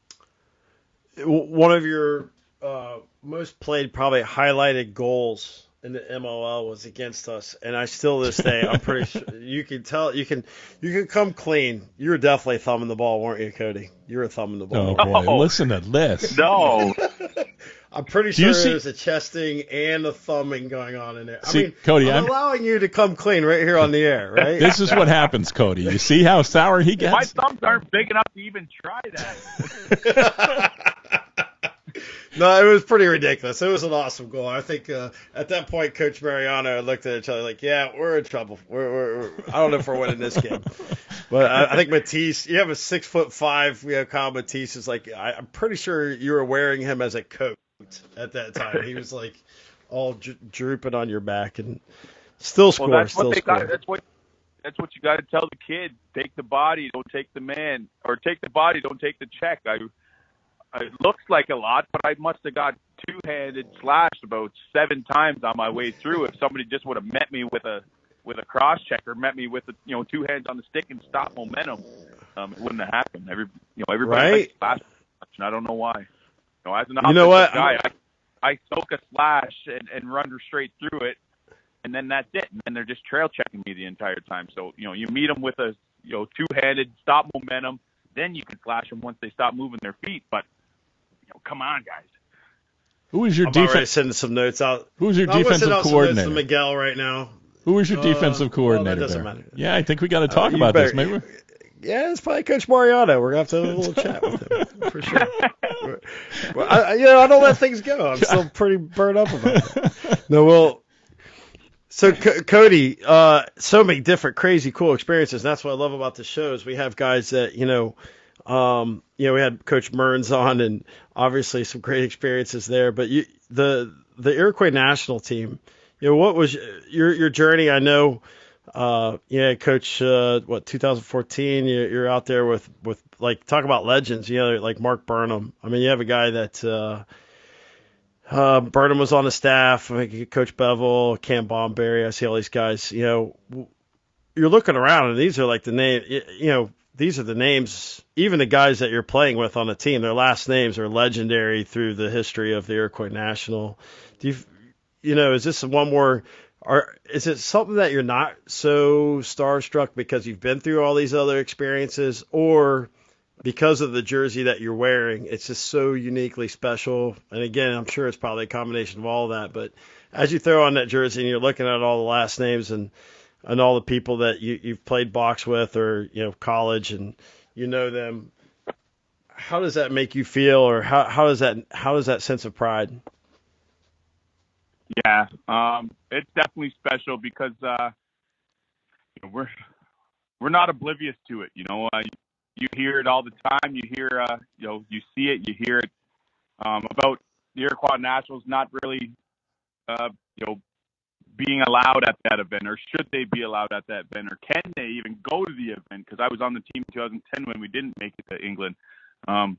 Speaker 3: One of your uh, most played, probably highlighted goals in the M L L was against us, and I still this day, I'm pretty sure you can tell, you can, you can come clean. You were definitely thumbing the ball, weren't you, Cody? You were thumbing the ball.
Speaker 2: Oh boy, listen to this.
Speaker 4: No,
Speaker 3: I'm pretty
Speaker 2: Do you
Speaker 3: sure
Speaker 2: see-
Speaker 3: there's a chesting and a thumbing going on in there.
Speaker 2: See,
Speaker 3: I mean,
Speaker 2: Cody,
Speaker 3: I'm,
Speaker 2: I'm-
Speaker 3: allowing you to come clean right here on the air, right?
Speaker 2: This is what happens, Cody. You see how sour he
Speaker 4: My
Speaker 2: gets?
Speaker 4: thumbs aren't big enough to even try that.
Speaker 3: No, it was pretty ridiculous. It was an awesome goal. I think uh, at that point, Coach Mariano looked at each other like, "Yeah, we're in trouble. We're, we're, we're I don't know if we're winning this game." But I, I think Matisse, you have a six foot five, you know, Kyle Matisse is like, I, I'm pretty sure you were wearing him as a coat at that time. He was like all dro- drooping on your back and still score.
Speaker 4: Well, that's
Speaker 3: still
Speaker 4: what they
Speaker 3: score.
Speaker 4: got. That's what. That's what you got to tell the kid. Take the body, don't take the man, or take the body, don't take the check. I. It looks like a lot, but I must have got two-handed slashed about seven times on my way through. If somebody just would have met me with a with a cross check or met me with a, you know two hands on the stick and stopped momentum, um, it wouldn't have happened. Every you know everybody
Speaker 3: Right.
Speaker 4: likes slash, and I don't know why. You know, as an
Speaker 3: You know what?
Speaker 4: offensive guy, I, I soak a slash and, and run straight through it, and then that's it. And then they're just trail checking me the entire time. So you know you meet them with a you know two-handed stop momentum, then you can slash them once they stop moving their feet, but. You know, come on, guys.
Speaker 2: Who was your
Speaker 3: I'm already
Speaker 2: defense?
Speaker 3: sending some notes out.
Speaker 2: Who was your
Speaker 3: I'm gonna send
Speaker 2: defensive
Speaker 3: out some notes
Speaker 2: coordinator?
Speaker 3: to Miguel right now.
Speaker 2: Who was your
Speaker 3: Uh,
Speaker 2: defensive coordinator?
Speaker 3: well, that doesn't
Speaker 2: there?
Speaker 3: matter.
Speaker 2: Yeah, I think we got to talk
Speaker 3: Uh, you
Speaker 2: about this.
Speaker 3: better-
Speaker 2: Maybe.
Speaker 3: Yeah, it's probably Coach Mariano. We're gonna have to have a little chat with him for sure. Well, I, you know, I don't let things go. I'm still pretty burned up about it. No, well, so C- Cody, uh, so many different, crazy, cool experiences. And that's what I love about the shows. We have guys that you know. Um, you know, we had Coach Mearns on, and obviously some great experiences there. But you, the the Iroquois national team, you know, what was your your journey? I know, uh, yeah, Coach, uh, what two thousand fourteen? You, you're out there with with like talk about legends, you know, like Mark Burnham. I mean, you have a guy that uh, uh, Burnham was on the staff. I think Coach Bevel, Cam Bomberry. I see all these guys. You know, you're looking around, and these are like the name. You know. These are the names, even the guys that you're playing with on the team, their last names are legendary through the history of the Iroquois National. Do you, you know, is this one more, or is it something that you're not so starstruck because you've been through all these other experiences, or because of the jersey that you're wearing, it's just so uniquely special? And again, I'm sure it's probably a combination of all that, but as you throw on that jersey and you're looking at all the last names and and all the people that you, you've played box with or, you know, college and you know them, how does that make you feel, or how, how does that, how does that sense of pride?
Speaker 4: Yeah, um, it's definitely special because uh, you know, we're we're not oblivious to it. You know, uh, you hear it all the time. You hear, uh, you know, you see it. You hear it um, about the Iroquois Nationals not really, uh, you know, being allowed at that event, or should they be allowed at that event, or can they even go to the event? Because I was on the team in two thousand ten when we didn't make it to England. Um,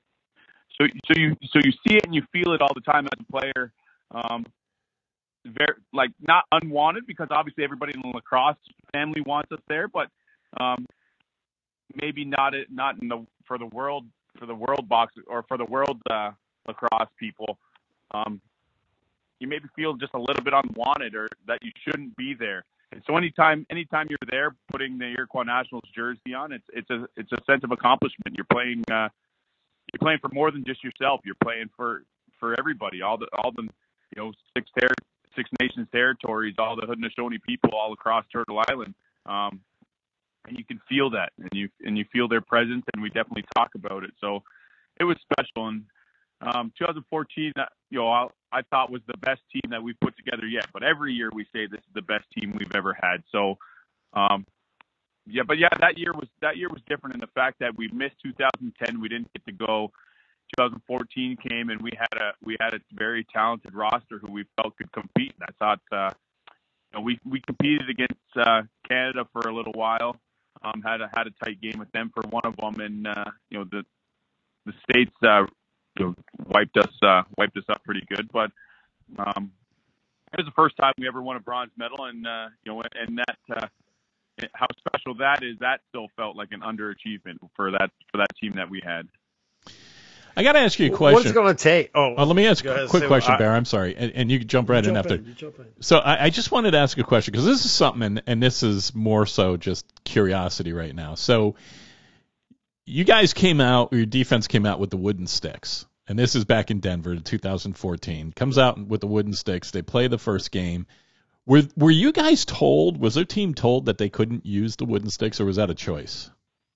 Speaker 4: so, so you, so you see it and you feel it all the time as a player. Um, very like not unwanted, because obviously everybody in the lacrosse family wants us there, but um, maybe not it, not in the for the world for the world box or for the world uh, lacrosse people. Um, you maybe feel just a little bit unwanted, or that you shouldn't be there. And so anytime, anytime you're there, putting the Iroquois Nationals jersey on, it's it's a it's a sense of accomplishment. You're playing uh, you're playing for more than just yourself. You're playing for, for everybody, all the all the you know six ter- six nations territories, all the Haudenosaunee people all across Turtle Island. Um, and you can feel that, and you and you feel their presence, and we definitely talk about it. So it was special. And um, twenty fourteen, you know, I, I thought was the best team that we've put together yet. But every year we say this is the best team we've ever had. So, um, yeah, but yeah, that year was that year was different in the fact that we missed two thousand ten. We didn't get to go. twenty fourteen came, and we had a we had a very talented roster who we felt could compete. And I thought, uh, you know, we we competed against uh, Canada for a little while. Um, had a had a tight game with them for one of them, and uh, you know the the States uh, you know, wiped us uh, wiped us up pretty good. But um, it was the first time we ever won a bronze medal, and uh, you know, and that uh, how special that is. That still felt like an underachievement for that for that team that we had.
Speaker 2: I got to ask you a question.
Speaker 3: What's it going to take? Oh,
Speaker 2: uh, let me ask
Speaker 3: go
Speaker 2: a
Speaker 3: ahead,
Speaker 2: quick
Speaker 3: say-
Speaker 2: question,
Speaker 3: I-
Speaker 2: Bear. I'm sorry, and, and you can jump right in
Speaker 3: jump
Speaker 2: after.
Speaker 3: in, you jump in.
Speaker 2: So I, I just wanted to ask a question, because this is something, and, and this is more so just curiosity right now. So you guys came out, or your defense came out with the wooden sticks, and this is back in Denver, two thousand fourteen. Comes out with the wooden sticks. They play the first game. Were were you guys told? Was their team told that they couldn't use the wooden sticks, or was that a choice?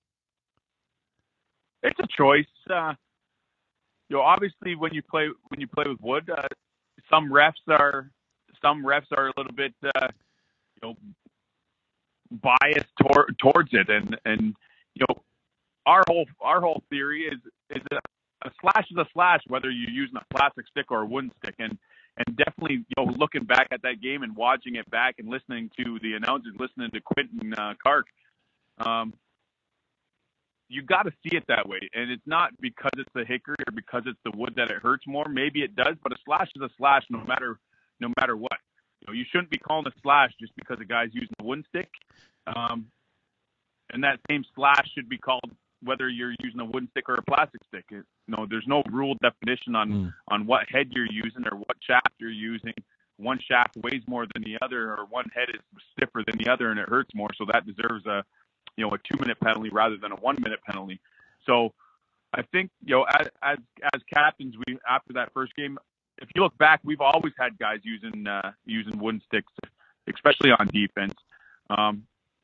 Speaker 4: It's a choice. Uh, you know, obviously, when you play when you play with wood, uh, some refs are some refs are a little bit uh, you know biased tor- towards it, and and you know our whole our whole theory is is a, a slash is a slash, whether you're using a plastic stick or a wooden stick, and and definitely you know looking back at that game and watching it back and listening to the announcers, listening to Quentin uh, Kark. Um, You got to see it that way, and it's not because it's the hickory or because it's the wood that it hurts more. Maybe it does, but a slash is a slash, no matter no matter what. You know, you shouldn't be calling a slash just because a guy's using a wooden stick, um, and that same slash should be called whether you're using a wooden stick or a plastic stick. It, you know, there's no rule definition on mm. on what head you're using or what shaft you're using. One shaft weighs more than the other, or one head is stiffer than the other, and it hurts more, so that deserves a you know, a two-minute penalty rather than a one-minute penalty. So I think, you know, as, as as captains, we after that first game, if you look back, we've always had guys using uh, using wooden sticks, especially on defense. Um,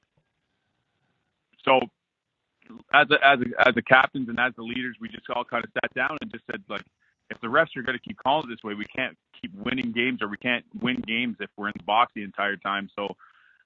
Speaker 4: so as a, as a, as the captains and as the leaders, we just all kind of sat down and just said, like, if the refs are going to keep calling it this way, we can't keep winning games, or we can't win games if we're in the box the entire time. So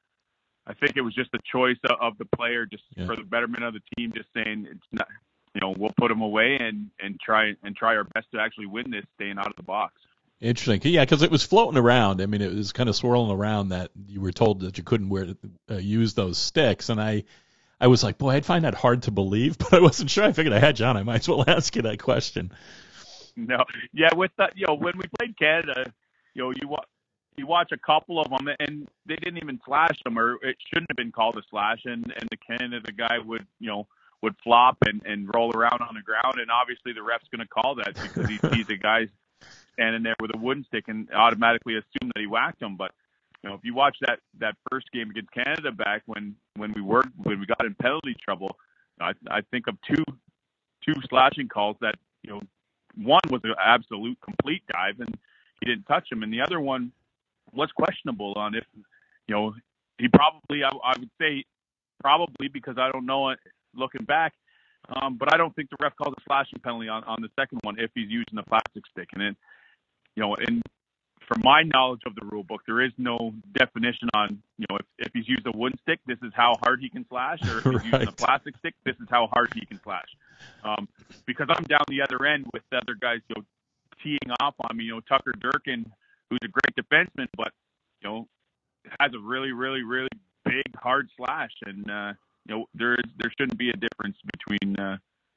Speaker 4: I think it was just a choice of the player, just yeah. for the betterment of the team, just saying it's not, you know, we'll put them away and, and try and try our best to actually win this, staying out of the box.
Speaker 2: Interesting, yeah, because it was floating around. I mean, it was kind of swirling around that you were told that you couldn't wear uh, use those sticks, and I, I was like, boy, I'd find that hard to believe, but I wasn't sure. I figured I had John. I might as well ask you that question.
Speaker 4: No, yeah, with that, you know, when we played Canada, you know, you. You watch a couple of them, and they didn't even slash them, or it shouldn't have been called a slash. And, and the Canada guy would, you know, would flop and, and roll around on the ground. And obviously the ref's going to call that because he sees a guy standing there with a wooden stick and automatically assume that he whacked him. But, you know, if you watch that, that first game against Canada back when, when we were, when we got in penalty trouble, I, I think of two, two slashing calls that, you know, one was an absolute complete dive and he didn't touch him. And the other one was questionable on if, you know, he probably, I, I would say probably because I don't know it looking back, um, but I don't think the ref called a slashing penalty on, on the second one if he's using a plastic stick. And then, you know, and from my knowledge of the rule book, there is no definition on, you know, if, if he's used a wooden stick, this is how hard he can slash, or if he's right. using a plastic stick, this is how hard he can slash. Um, because I'm down the other end with the other guys, you know, teeing off on me, you know, Tucker Durkin, who's a great defenseman, but, you know, has a really, really, really big, hard slash. And, uh, you know, there is, there shouldn't be a difference between, uh,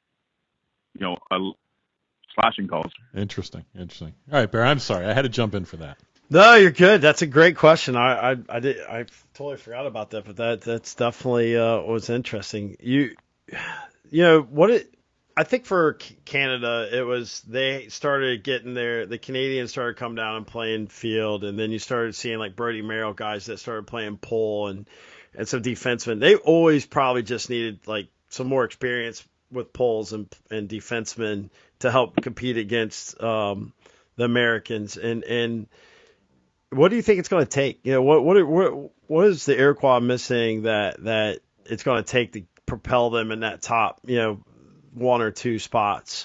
Speaker 4: you know, a slashing calls.
Speaker 2: Interesting. Interesting. All right, Bear, I'm sorry. I had to jump in for that.
Speaker 3: No, you're good. That's a great question. I, I, I did, I totally forgot about that, but that, that's definitely, uh, was interesting. You, you know, what it, I think for Canada, it was they started getting their the Canadians started coming down and playing field, and then you started seeing like Brody Merrill guys that started playing pole and and some defensemen. They always probably just needed like some more experience with poles and and defensemen to help compete against um, the Americans. And and what do you think it's going to take? You know, what what what what is the Iroquois missing that that it's going to take to propel them in that top, you know, one or two spots?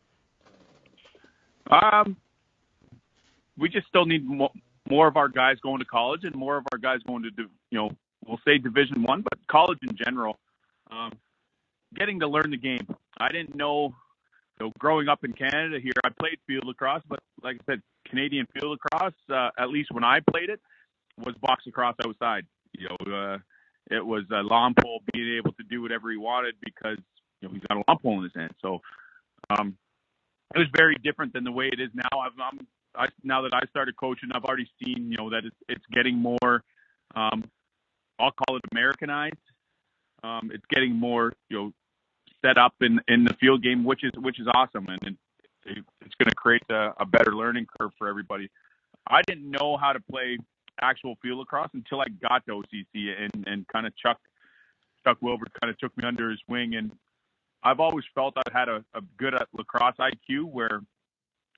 Speaker 4: Um, we just still need more, more of our guys going to college and more of our guys going to, you know, we'll say Division One, but college in general. Um, getting to learn the game. I didn't know, you know, growing up in Canada here, I played field lacrosse, but like I said, Canadian field lacrosse, uh, at least when I played it, was box lacrosse outside. You know, uh, it was a lawn pole being able to do whatever he wanted because, you know, he's got a lawn pole in his hand. So um, it was very different than the way it is now. I've, I'm, I, now that I started coaching, I've already seen, you know, that it's, it's getting more, um, I'll call it Americanized. Um, it's getting more, you know, set up in, in the field game, which is which is awesome, and it, it, it's going to create a, a better learning curve for everybody. I didn't know how to play actual field lacrosse until I got to O C C, and, and kind of Chuck Chuck Wilbur kind of took me under his wing, and I've always felt I had a, a good lacrosse I Q where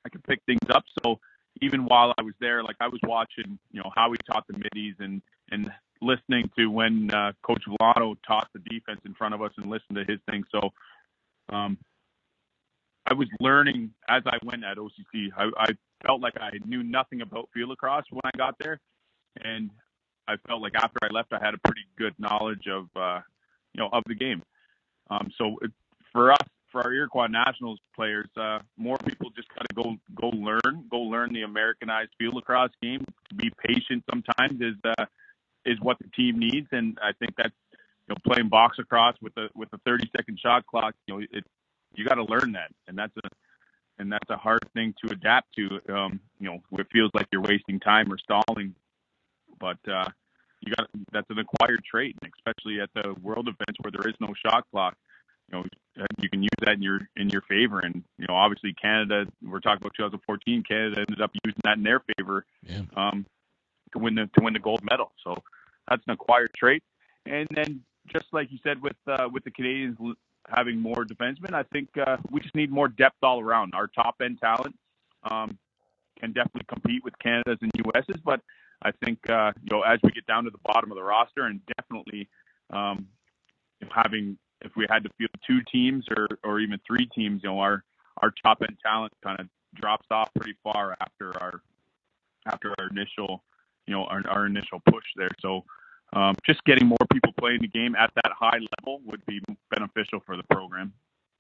Speaker 4: I could pick things up. So even while I was there, like I was watching, you know, how he taught the middies and and listening to when uh, Coach Villano taught the defense in front of us and listened to his thing. So um, I was learning as I went at O C C. I, I felt like I knew nothing about field lacrosse when I got there, and I felt like after I left, I had a pretty good knowledge of, uh, you know, of the game. Um, so it, for us, for our Iroquois Nationals players, uh, more people just got to go go learn, go learn the Americanized field lacrosse game. Be patient sometimes is uh, is what the team needs, and I think that's, you know, playing box lacrosse with a with a thirty second shot clock. You know, it you got to learn that, and that's a and that's a hard thing to adapt to. Um, you know, it feels like you're wasting time or stalling, but uh, you got that's an acquired trait, and especially at the world events where there is no shot clock. You know, you can use that in your in your favor, and you know, obviously Canada. We're talking about two thousand fourteen. Canada ended up using that in their favor
Speaker 2: Yeah.
Speaker 4: um, to win the to win the gold medal. So that's an acquired trait. And then, just like you said, with uh, with the Canadians having more defensemen, I think uh, we just need more depth all around. Our top end talent um, can definitely compete with Canada's and U S's, but I think uh, you know, as we get down to the bottom of the roster, and definitely um, having, if we had to field two teams or, or even three teams, you know, our our top end talent kind of drops off pretty far after our after our initial, you know, our, our initial push there. So um, just getting more people playing the game at that high level would be beneficial for the program.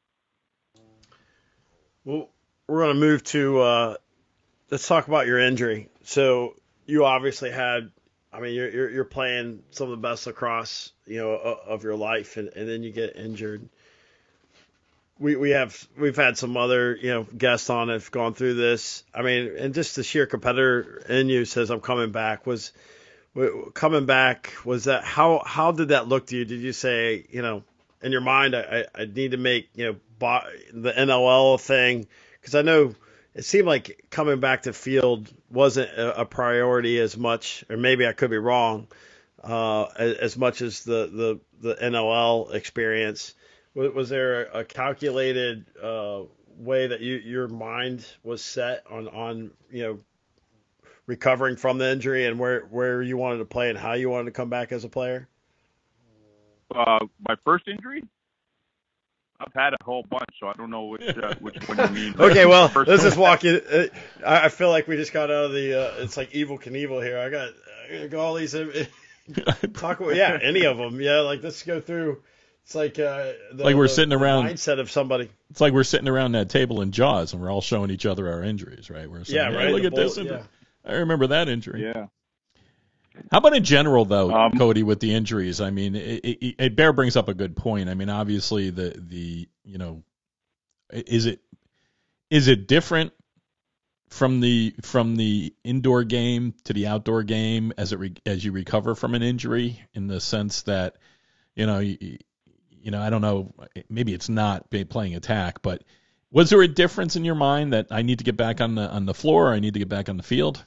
Speaker 3: Well, we're going to move to uh, let's talk about your injury. So you obviously had, I mean, you're you're, you're playing some of the best lacrosse, you know, of your life, and, and then you get injured. We we have we've had some other, you know, guests on that have gone through this. I mean, and just the sheer competitor in you says I'm coming back. Was coming back was that how how did that look to you? Did you say, you know, in your mind, I I need to make, you know, the N L L thing, because I know it seemed like coming back to field wasn't a, a priority as much, or maybe I could be wrong, uh, as, as much as the, the, the N L L experience. Was, was there a calculated uh, way that you, your mind was set on, on, you know, recovering from the injury and where, where you wanted to play and how you wanted to come back as a player?
Speaker 4: Uh, my first injury? I've had a whole bunch, so I don't know which uh, which one you mean.
Speaker 3: Okay, well,
Speaker 4: First
Speaker 3: let's
Speaker 4: one.
Speaker 3: just walk in. Uh, I I feel like we just got out of the. Uh, it's like Evel Knievel here. I got, I got all these. Uh, talk about yeah, any of them. Yeah, like let's go through. It's like uh, the,
Speaker 2: like we're
Speaker 3: the,
Speaker 2: sitting
Speaker 3: the
Speaker 2: around
Speaker 3: mindset of somebody.
Speaker 2: It's like we're sitting around that table in Jaws and we're all showing each other our injuries, right? We're saying,
Speaker 3: Yeah,
Speaker 2: hey,
Speaker 3: right.
Speaker 2: look
Speaker 3: The
Speaker 2: at this.
Speaker 3: bull-
Speaker 2: injury.
Speaker 3: yeah.
Speaker 2: I remember that injury.
Speaker 4: Yeah.
Speaker 2: How about in general, though,
Speaker 4: Um,
Speaker 2: Cody, with the injuries? I mean, it, it, it, Bear brings up a good point. I mean, obviously, the the you know, is it is it different from the from the indoor game to the outdoor game as it re, as you recover from an injury, in the sense that, you know, you, you know, I don't know, maybe it's not playing attack, but was there a difference in your mind that I need to get back on the on the floor, or I need to get back on the field?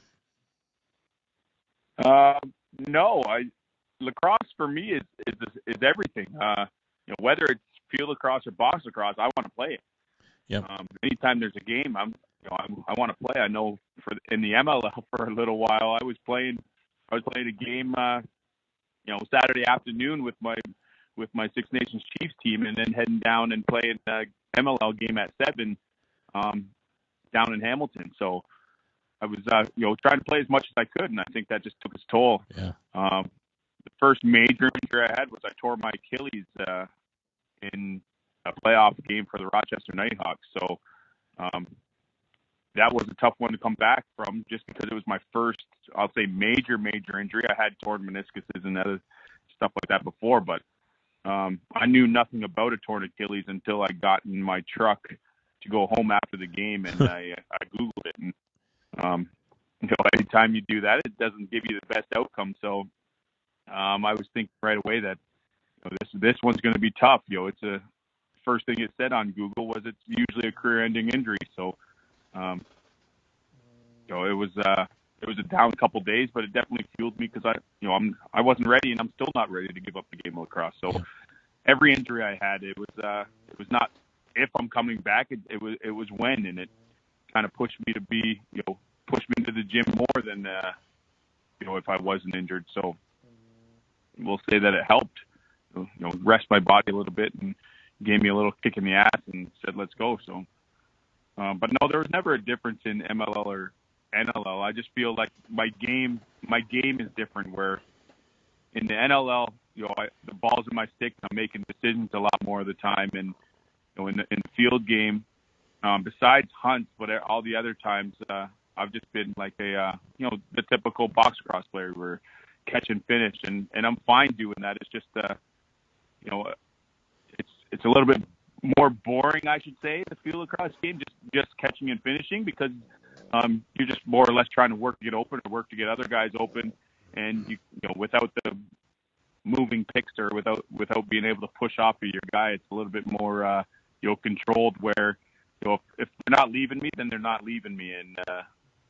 Speaker 4: Uh, no, I lacrosse for me is is is everything. Uh, you know, whether it's field lacrosse or box lacrosse, I want to play it.
Speaker 2: Yep.
Speaker 4: Um, anytime there's a game, I'm you know I, I want to play. I know for in the M L L for a little while, I was playing I was playing a game, uh, you know, Saturday afternoon with my with my Six Nations Chiefs team, and then heading down and playing a M L L game at seven um, down in Hamilton. So I was, uh, you know, trying to play as much as I could, and I think that just took its toll.
Speaker 2: Yeah.
Speaker 4: Um, the first major injury I had was I tore my Achilles uh, in a playoff game for the Rochester Nighthawks. So um, that was a tough one to come back from, just because it was my first, I'll say, major, major injury. I had torn meniscuses and other stuff like that before, but um, I knew nothing about a torn Achilles until I got in my truck to go home after the game, and I, I Googled it, and Um, you know, anytime you do that, it doesn't give you the best outcome. So um, I was thinking right away that, you know, this this one's going to be tough. You know, it's a first thing it said on Google was it's usually a career-ending injury. So, um, you know, it was uh, it was a down couple days, but it definitely fueled me, because I, you know, I'm I wasn't ready, and I'm still not ready to give up the game of lacrosse. So
Speaker 2: Yeah.
Speaker 4: every injury I had, it was uh, it was not if I'm coming back, it, it was it was when, and it. kind of pushed me to be, you know, pushed me to the gym more than, uh, you know, if I wasn't injured. So we'll say that it helped, you know, rest my body a little bit and gave me a little kick in the ass and said, let's go. So, um, but no, there was never a difference in M L L or N L L. I just feel like my game, my game is different where in the N L L, you know, I, the ball's in my stick. I'm making decisions a lot more of the time. And, you know, in the, in the field game, um, besides hunts, but all the other times, uh, I've just been like a, uh, you know, the typical box cross player where catch and finish. And, and I'm fine doing that. It's just, uh, you know, it's, it's a little bit more boring, I should say, the field lacrosse game, just, just catching and finishing because, um, you're just more or less trying to work to get open or work to get other guys open. And, you, you know, without the moving picks or without without being able to push off of your guy, it's a little bit more, uh, you know, controlled where, you know, if, if they're not leaving me, then they're not leaving me. And uh,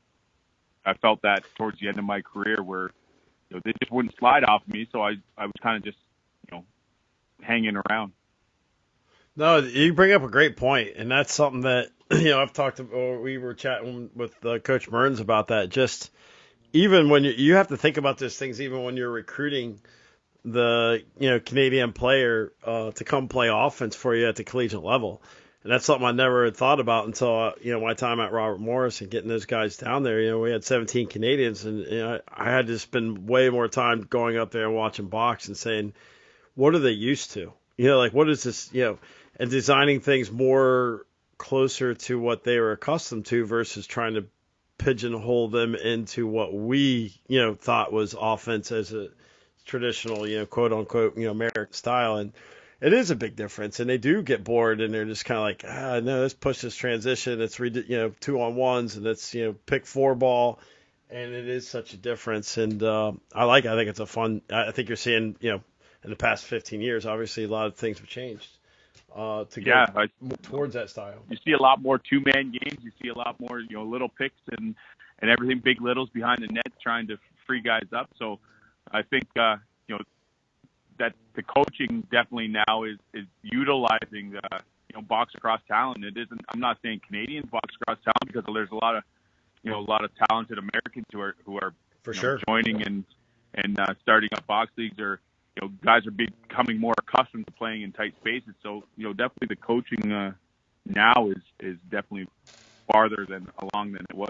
Speaker 4: I felt that towards the end of my career where, you know, they just wouldn't slide off of me. So I, I was kind of just, you know, hanging around.
Speaker 3: No, you bring up a great point, and that's something that, you know, I've talked to, or we were chatting with uh, Coach Burns about that. Just even when you, you have to think about those things, even when you're recruiting the, you know, Canadian player uh, to come play offense for you at the collegiate level. And that's something I never had thought about until, uh, you know, my time at Robert Morris and getting those guys down there. You know, we had seventeen Canadians, and you know, I had to spend way more time going up there and watching box and saying, what are they used to? You know, like, what is this, you know, and designing things more closer to what they were accustomed to versus trying to pigeonhole them into what we, you know, thought was offense as a traditional, you know, quote unquote, you know, American style. And it is a big difference. And they do get bored and they're just kind of like, ah, no, let's push this transition. It's, you know, two on ones and it's, you know, pick four ball. And it is such a difference. And uh, I like it. I think it's a fun, I think you're seeing, you know, in the past fifteen years, obviously a lot of things have changed uh, to go
Speaker 4: yeah, I,
Speaker 3: towards that style.
Speaker 4: You see a lot more two-man games. You see a lot more, you know, little picks and, and everything, big littles behind the net trying to free guys up. So I think, uh, you know, that the coaching definitely now is, is utilizing, uh, you know, box across talent. It isn't, I'm not saying Canadian box across talent because there's a lot of, you know, a lot of talented Americans who are, who are
Speaker 3: For
Speaker 4: you
Speaker 3: sure.
Speaker 4: know, joining and, and uh, starting up box leagues or, you know, guys are becoming more accustomed to playing in tight spaces. So, you know, definitely the coaching uh, now is, is definitely farther than along than it was.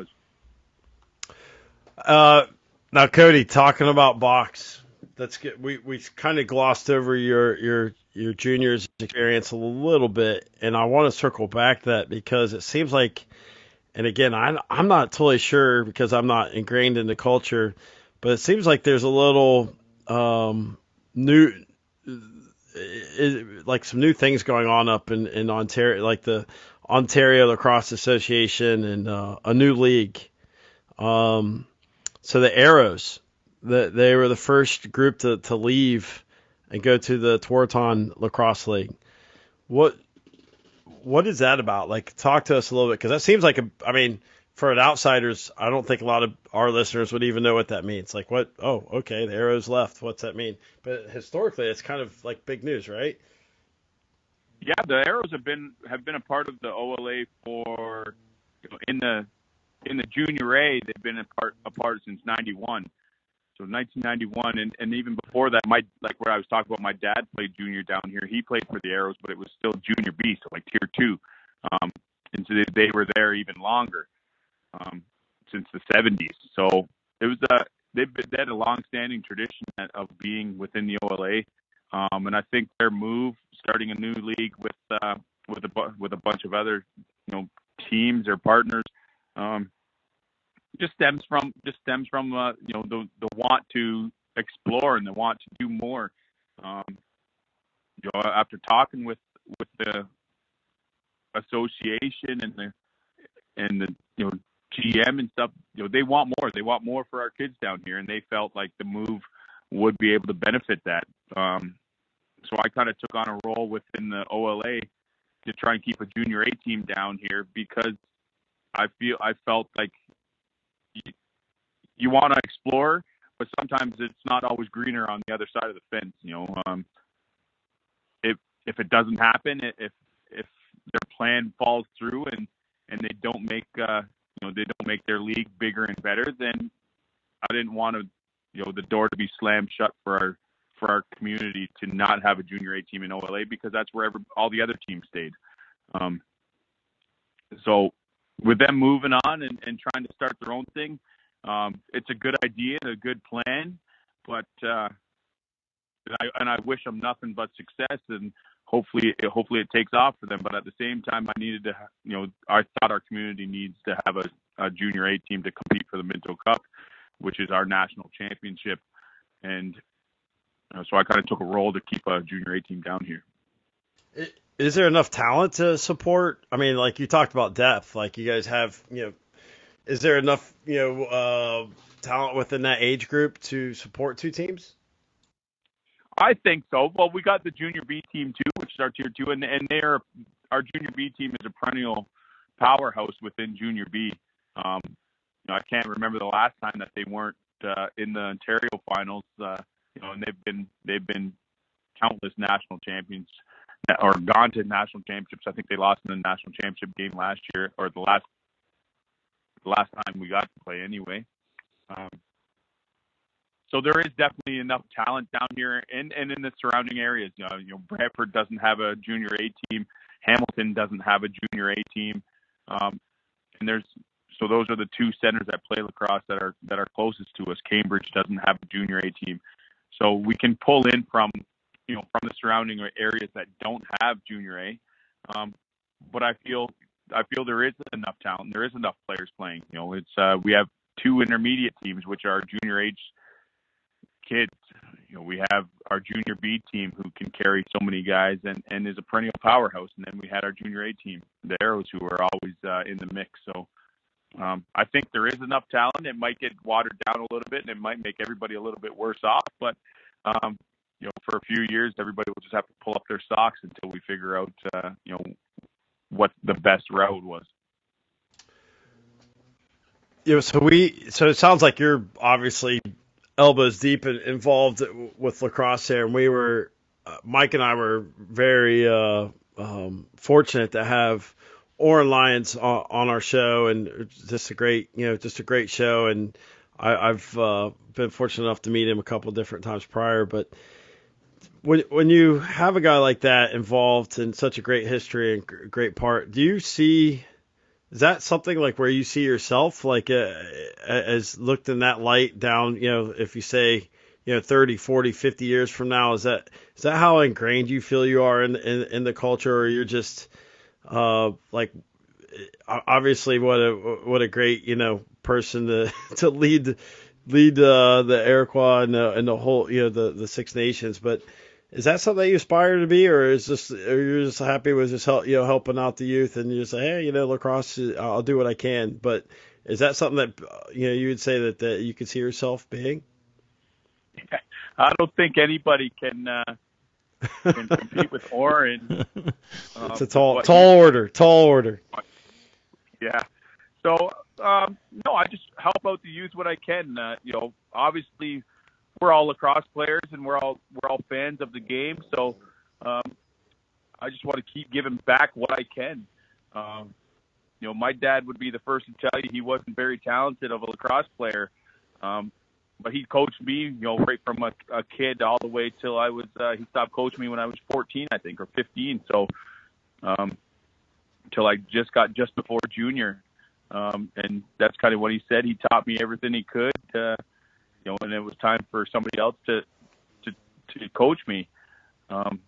Speaker 3: Uh, now, Cody, talking about box, let's get we, we kind of glossed over your your your juniors experience a little bit, and I want to circle back to that because it seems like, and again, I I'm not totally sure because I'm not ingrained in the culture, but it seems like there's a little um, new, like some new things going on up in, in Ontario, like the Ontario Lacrosse Association and uh, a new league. Um, so the Arrows, the, they were the first group to, to leave and go to the Tewaaraton Lacrosse League. What what is that about? Like, talk to us a little bit, because that seems like a, I mean, for an outsiders, I don't think a lot of our listeners would even know what that means. Like, what? Oh, okay, the Arrows left. What's that mean? But historically, it's kind of like big news, right?
Speaker 4: Yeah, the Arrows have been have been a part of the O L A for, you know, in the in the Junior A. They've been a part a part since ninety-one. So nineteen ninety-one, and, and even before that, my like where I was talking about, my dad played junior down here. He played for the Arrows, but it was still Junior B, so like tier two. Um, and so they, they were there even longer. Um, since the seventies. So it was a, they've been, they had a long-standing tradition of being within the O L A. Um, and I think their move, starting a new league with, uh, with a, with a bunch of other, you know, teams or partners, um, just stems from, just stems from, uh, you know, the, the want to explore and the want to do more. Um, you know, after talking with, with the association and the, and the, you know, G M and stuff, you know, they want more. They want more for our kids down here, and they felt like the move would be able to benefit that. Um, so I kind of took on a role within the O L A to try and keep a Junior A team down here because I feel I felt like you, you want to explore, but sometimes it's not always greener on the other side of the fence. You know, um, if if it doesn't happen, if if their plan falls through and and they don't make uh, you know they don't make their league bigger and better, then I didn't want to you know the door to be slammed shut for our for our community to not have a junior A team in O L A, because that's where every, all the other teams stayed. Um, so with them moving on and, and trying to start their own thing, um, it's a good idea and a good plan, but uh, and I, and I wish them nothing but success, and hopefully it, hopefully it takes off for them. But at the same time, I needed to, you know, I thought our community needs to have a, a junior A team to compete for the Minto Cup, which is our national championship. And uh, so I kind of took a role to keep a junior A team down here.
Speaker 3: Is there enough talent to support? I mean, like you talked about depth, like you guys have, you know, is there enough, you know, uh, talent within that age group to support two teams?
Speaker 4: I think so. Well, we got the junior B team too, which is our tier two, and and they're our junior B team is a perennial powerhouse within junior B. Um, you know, I can't remember the last time that they weren't uh, in the Ontario finals. Uh, you know, and they've been they've been countless national champions or gone to national championships. I think they lost in the national championship game last year, or the last the last time we got to play anyway. Um, So there is definitely enough talent down here and, and in the surrounding areas. You know, you know, Brantford doesn't have a junior A team. Hamilton doesn't have a junior A team. Um, and there's so those are the two centers that play lacrosse that are that are closest to us. Cambridge doesn't have a junior A team. So we can pull in from you know from the surrounding areas that don't have junior A. Um, but I feel I feel there is enough talent. There is enough players playing. You know, it's uh, we have two intermediate teams, which are junior age kids. You know, we have our junior B team who can carry so many guys and, and is a perennial powerhouse. And then we had our junior A team, the Arrows, who are always uh, in the mix. So um, I think there is enough talent. It might get watered down a little bit, and it might make everybody a little bit worse off. But, um, you know, for a few years, everybody will just have to pull up their socks until we figure out, uh, you know, what the best route was.
Speaker 3: Yeah, so we, so it sounds like you're obviously elbows deep and involved with lacrosse there, and we were, uh, Mike and I were very uh, um, fortunate to have Oren Lyons on, on our show, and just a great, you know, just a great show. And I, I've uh, been fortunate enough to meet him a couple of different times prior. But when when you have a guy like that involved in such a great history and great part, do you see? Is that something like where you see yourself, like uh, as looked in that light down, you know, if you say, you know, thirty, forty, fifty years from now, is that is that how ingrained you feel you are in in, in the culture, or you're just uh, like obviously what a what a great, you know, person to to lead lead uh, the Iroquois and the, and the whole, you know, the the Six Nations, but is that something that you aspire to be, or is just, are you just happy with just help, you know, helping out the youth, and you say, hey, you know, lacrosse, I'll do what I can. But is that something that, you know, you would say that, that you could see yourself being?
Speaker 4: I don't think anybody can uh, can compete with Oren. Um,
Speaker 3: it's a tall, tall he, order, tall order.
Speaker 4: Yeah. So um, no, I just help out the youth what I can. Uh, you know, obviously, we're all lacrosse players, and we're all we're all fans of the game. So um, I just want to keep giving back what I can. Um, you know, my dad would be the first to tell you he wasn't very talented of a lacrosse player, um, but he coached me, you know, right from a, a kid all the way till I was. Uh, he stopped coaching me when I was fourteen, I think, or fifteen. So um, till I just got just before junior, um, and that's kind of what he said. He taught me everything he could. Uh, You know, and it was time for somebody else to to, to coach me. Um,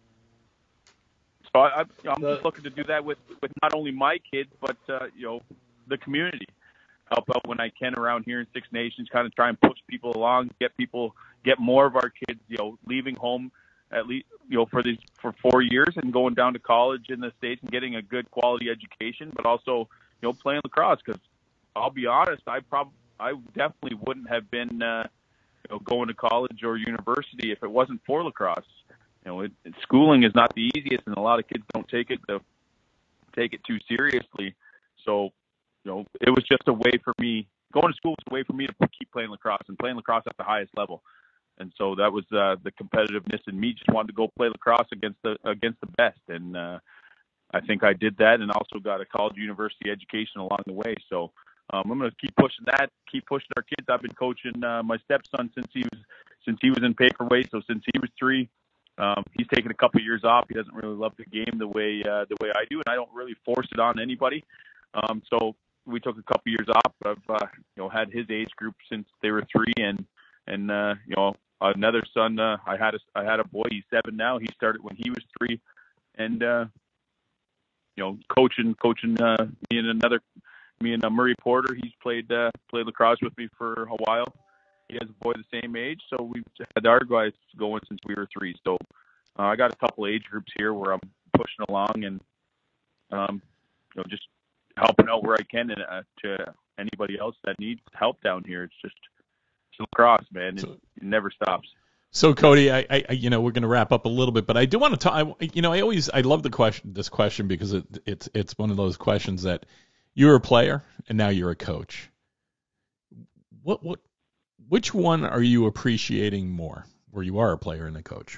Speaker 4: so I, I, I'm just looking to do that with, with not only my kids, but uh, you know, the community. Help out when I can around here in Six Nations. Kind of try and push people along, get people, get more of our kids, you know, leaving home at least, you know, for these for four years and going down to college in the States and getting a good quality education, but also, you know, playing lacrosse. Because I'll be honest, I probably I definitely wouldn't have been, uh, you know, going to college or university if it wasn't for lacrosse. You know, it, it, schooling is not the easiest, and a lot of kids don't take it to, take it too seriously. So, you know, it was just a way for me. Going to school was a way for me to keep playing lacrosse and playing lacrosse at the highest level. And so that was uh, the competitiveness in me. Just wanted to go play lacrosse against the against the best. And uh, I think I did that, and also got a college university education along the way. So um, I'm going to keep pushing that, keep pushing our kids. I've been coaching uh, my stepson since he was since he was in paperweight, so since he was three. Um, he's taken a couple of years off. He doesn't really love the game the way uh, the way I do, and I don't really force it on anybody. Um, so we took a couple of years off. I've uh, you know had his age group since they were three, and and uh, you know another son. Uh, I had a I had a boy. He's seven now. He started when he was three, and uh, you know coaching coaching uh, me and another me and uh, Murray Porter. He's played uh, played lacrosse with me for a while. He has a boy the same age, so we've had our guys going since we were three. So uh, I got a couple age groups here where I'm pushing along and um, you know just helping out where I can and, uh, to anybody else that needs help down here. It's just it's lacrosse, man. It,
Speaker 2: So,
Speaker 4: it never stops.
Speaker 2: So Cody, I, I, you know, we're going to wrap up a little bit, but I do want to talk. I, you know, I always, I love the question, this question, because it, it's, it's one of those questions that you're a player and now you're a coach. What, what, which one are you appreciating more, where you are a player and a coach?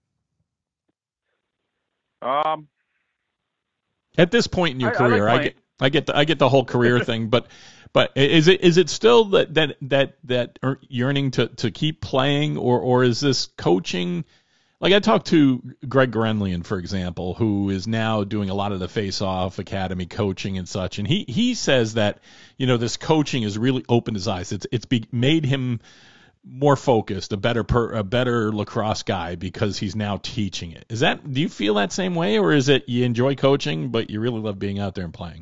Speaker 4: Um,
Speaker 2: At this point in your
Speaker 4: I- I
Speaker 2: career,
Speaker 4: like
Speaker 2: I,
Speaker 4: my-
Speaker 2: get, I get, the, I get the whole career thing, but, but is it, is it still that, that, that, that yearning to, to keep playing, or, or is this coaching? Like I talked to Greg Grenlian, for example, who is now doing a lot of the face-off academy coaching and such, and he, he says that, you know, this coaching has really opened his eyes. It's it's be, made him more focused, a better per, a better lacrosse guy because he's now teaching it. Is that, do you feel that same way, or is it you enjoy coaching but you really love being out there and playing?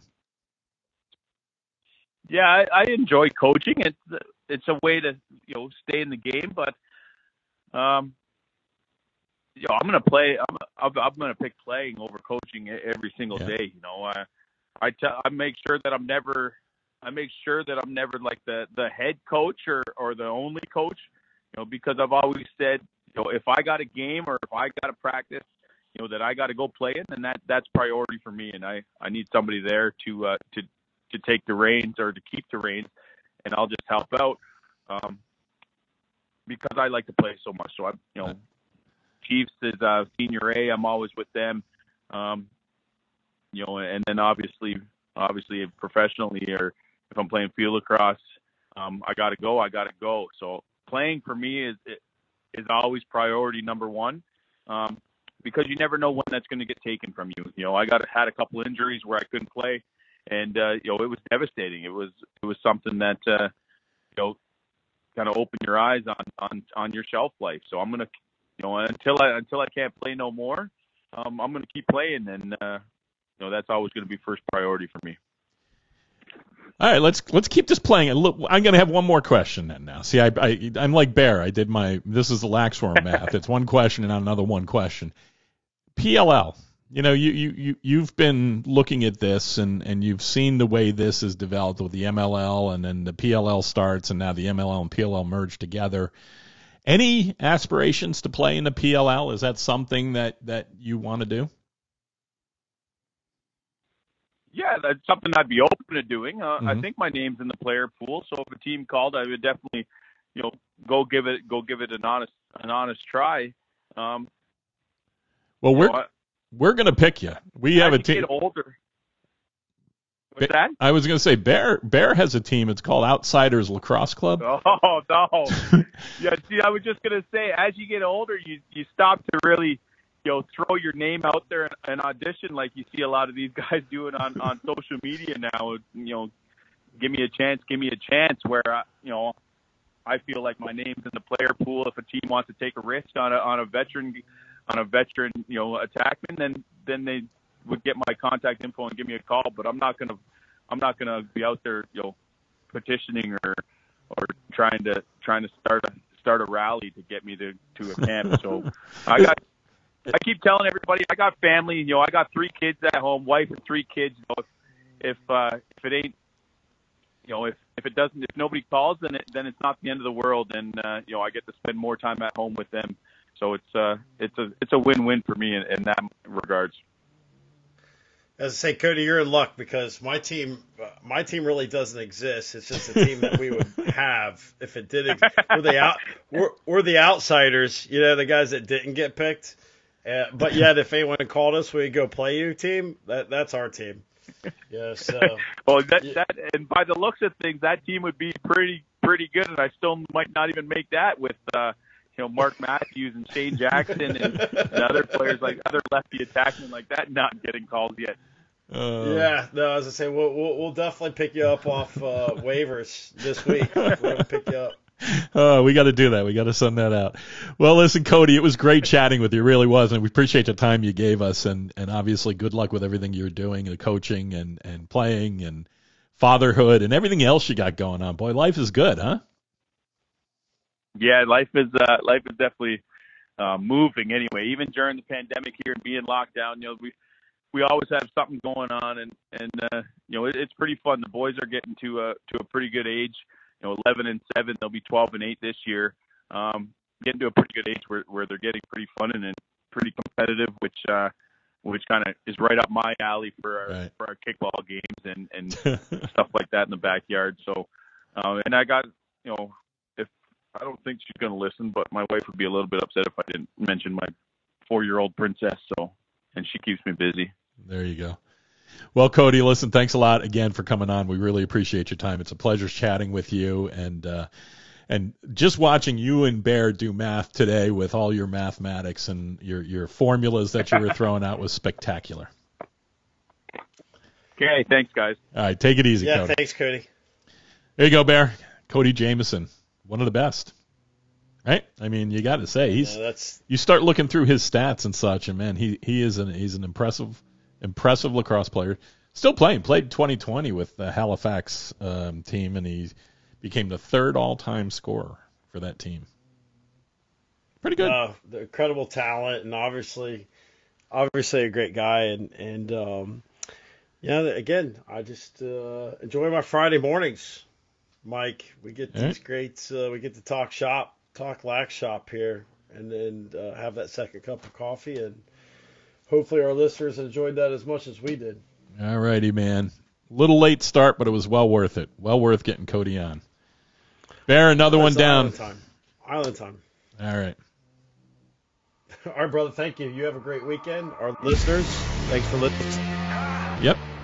Speaker 4: Yeah, I, I enjoy coaching. It's it's a way to you know stay in the game, but um. You know, I'm gonna play. I'm I'm, I'm gonna pick playing over coaching every single
Speaker 2: Yeah.
Speaker 4: day. You know, I I tell I make sure that I'm never I make sure that I'm never like the the head coach or or the only coach. You know, because I've always said, you know, if I got a game or if I got to practice, you know, that I got to go play in, then that that's priority for me, and I I need somebody there to uh, to to take the reins or to keep the reins, and I'll just help out um, because I like to play so much. So I you know. Chiefs is uh, senior A. I'm always with them, um, you know, and then obviously, obviously professionally, or if I'm playing field lacrosse, um, I got to go. I got to go. So playing for me is is always priority number one, um, because you never know when that's going to get taken from you. You know, I got had a couple injuries where I couldn't play, and uh, you know, it was devastating. It was it was something that uh, you know kind of opened your eyes on on on your shelf life. So I'm gonna. You know, until I until I can't play no more, um, I'm going to keep playing, and uh, you know that's always going to be first priority for me.
Speaker 2: All right, let's let's keep this playing. And look, I'm going to have one more question then. Now, see, I, I I'm like Bear. I did my this is the lax form math. It's one question and another one question. P L L. You know, you you you you've been looking at this and and you've seen the way this is developed with the M L L, and then the P L L starts, and now the M L L and P L L merge together. Any aspirations to play in the P L L? Is that something that, that you want to do?
Speaker 4: Yeah, that's something I'd be open to doing. Uh,
Speaker 2: Mm-hmm.
Speaker 4: I think my name's in the player pool, so if a team called, I would definitely, you know, go give it go give it an honest an honest try. Um,
Speaker 2: Well, we're
Speaker 4: you know,
Speaker 2: we're going to pick you. We have a
Speaker 4: as you
Speaker 2: team.
Speaker 4: get older. What's that?
Speaker 2: I was going to say Bear Bear has a team. It's called Outsiders Lacrosse Club.
Speaker 4: Oh no! Yeah, see, I was just gonna say, as you get older, you you stop to really, you know, throw your name out there and, and audition like you see a lot of these guys doing on on social media now. You know, give me a chance, give me a chance. Where I, you know, I feel like my name's in the player pool. If a team wants to take a risk on a on a veteran on a veteran, you know, attackman, then then they would get my contact info and give me a call. But I'm not gonna I'm not gonna be out there, you know, petitioning or or trying to trying to start a start a rally to get me to to a camp. So I got I keep telling everybody I got family. You know, I got three kids at home, wife and three kids. You know, if if, uh, if it ain't, you know, if if it doesn't, if nobody calls, then it then it's not the end of the world. And uh, you know, I get to spend more time at home with them. So it's uh it's a it's a win-win for me in, in that regards.
Speaker 3: As I say, Cody, you're in luck because my team, uh, my team really doesn't exist. It's just a team that we would have if it did. We're the out, we're, we're the outsiders, you know, the guys that didn't get picked, Uh, but yet, if anyone called us, we go play you team. That that's our team. Yeah. So.
Speaker 4: well, that that and by the looks of things, that team would be pretty pretty good, and I still might not even make that with uh, you know Mark Matthews and Shane Jackson and, and other players like other lefty attackmen like that not getting calls yet.
Speaker 2: Uh,
Speaker 3: yeah, no, as I say, we'll, we'll we'll definitely pick you up off uh, waivers this week. We're gonna pick you up.
Speaker 2: Oh, we got to do that. We got to send that out. Well, listen, Cody, it was great chatting with you. It really was, and we appreciate the time you gave us. And, and obviously, good luck with everything you're doing, the coaching and, and playing and fatherhood and everything else you got going on. Boy, life is good, huh?
Speaker 4: Yeah, life is uh, life is definitely uh, moving. Anyway, even during the pandemic here and being locked down, you know, we. We always have something going on, and and uh, you know it, it's pretty fun. The boys are getting to a to a pretty good age. You know, eleven and seven. They'll be twelve and eight this year. Um, getting to a pretty good age where where they're getting pretty fun and, and pretty competitive, which uh, which kind of is right up my alley for our
Speaker 2: Right.
Speaker 4: for our kickball games and and stuff like that in the backyard. So, um, and I got you know if I don't think she's going to listen, but my wife would be a little bit upset if I didn't mention my four year old princess. So. And she keeps me busy.
Speaker 2: There you go. Well, Cody, listen, thanks a lot again for coming on. We really appreciate your time. It's a pleasure chatting with you, and uh, and just watching you and Bear do math today with all your mathematics and your your formulas that you were throwing out was spectacular.
Speaker 4: Okay, thanks, guys.
Speaker 2: All right, take it easy,
Speaker 3: Yeah,
Speaker 2: Cody.
Speaker 3: thanks, Cody.
Speaker 2: There you go, Bear. Cody Jamieson, one of the best. Right? I mean, you got to say he's.
Speaker 3: Yeah, that's
Speaker 2: You start looking through his stats and such, and man, he he is an he's an impressive impressive lacrosse player. Still playing. Played twenty twenty with the Halifax um, team, and he became the third all-time scorer for that team. Pretty good.
Speaker 3: uh, the incredible talent, and obviously, obviously a great guy, and and um, yeah, again, I just uh, enjoy my Friday mornings, Mike. We get
Speaker 2: All
Speaker 3: these
Speaker 2: right.
Speaker 3: great, uh, we get to talk shop. Talk Lax Shop here, and then uh, have that second cup of coffee, and hopefully our listeners enjoyed that as much as we did.
Speaker 2: All righty, man. Little late start, but it was well worth it. Well worth getting Cody on. Bear, another one
Speaker 3: That's
Speaker 2: down.
Speaker 3: Island time. Island time.
Speaker 2: All right.
Speaker 3: All right, brother. Thank you. You have a great weekend. Our listeners, thanks for listening.
Speaker 2: Yep.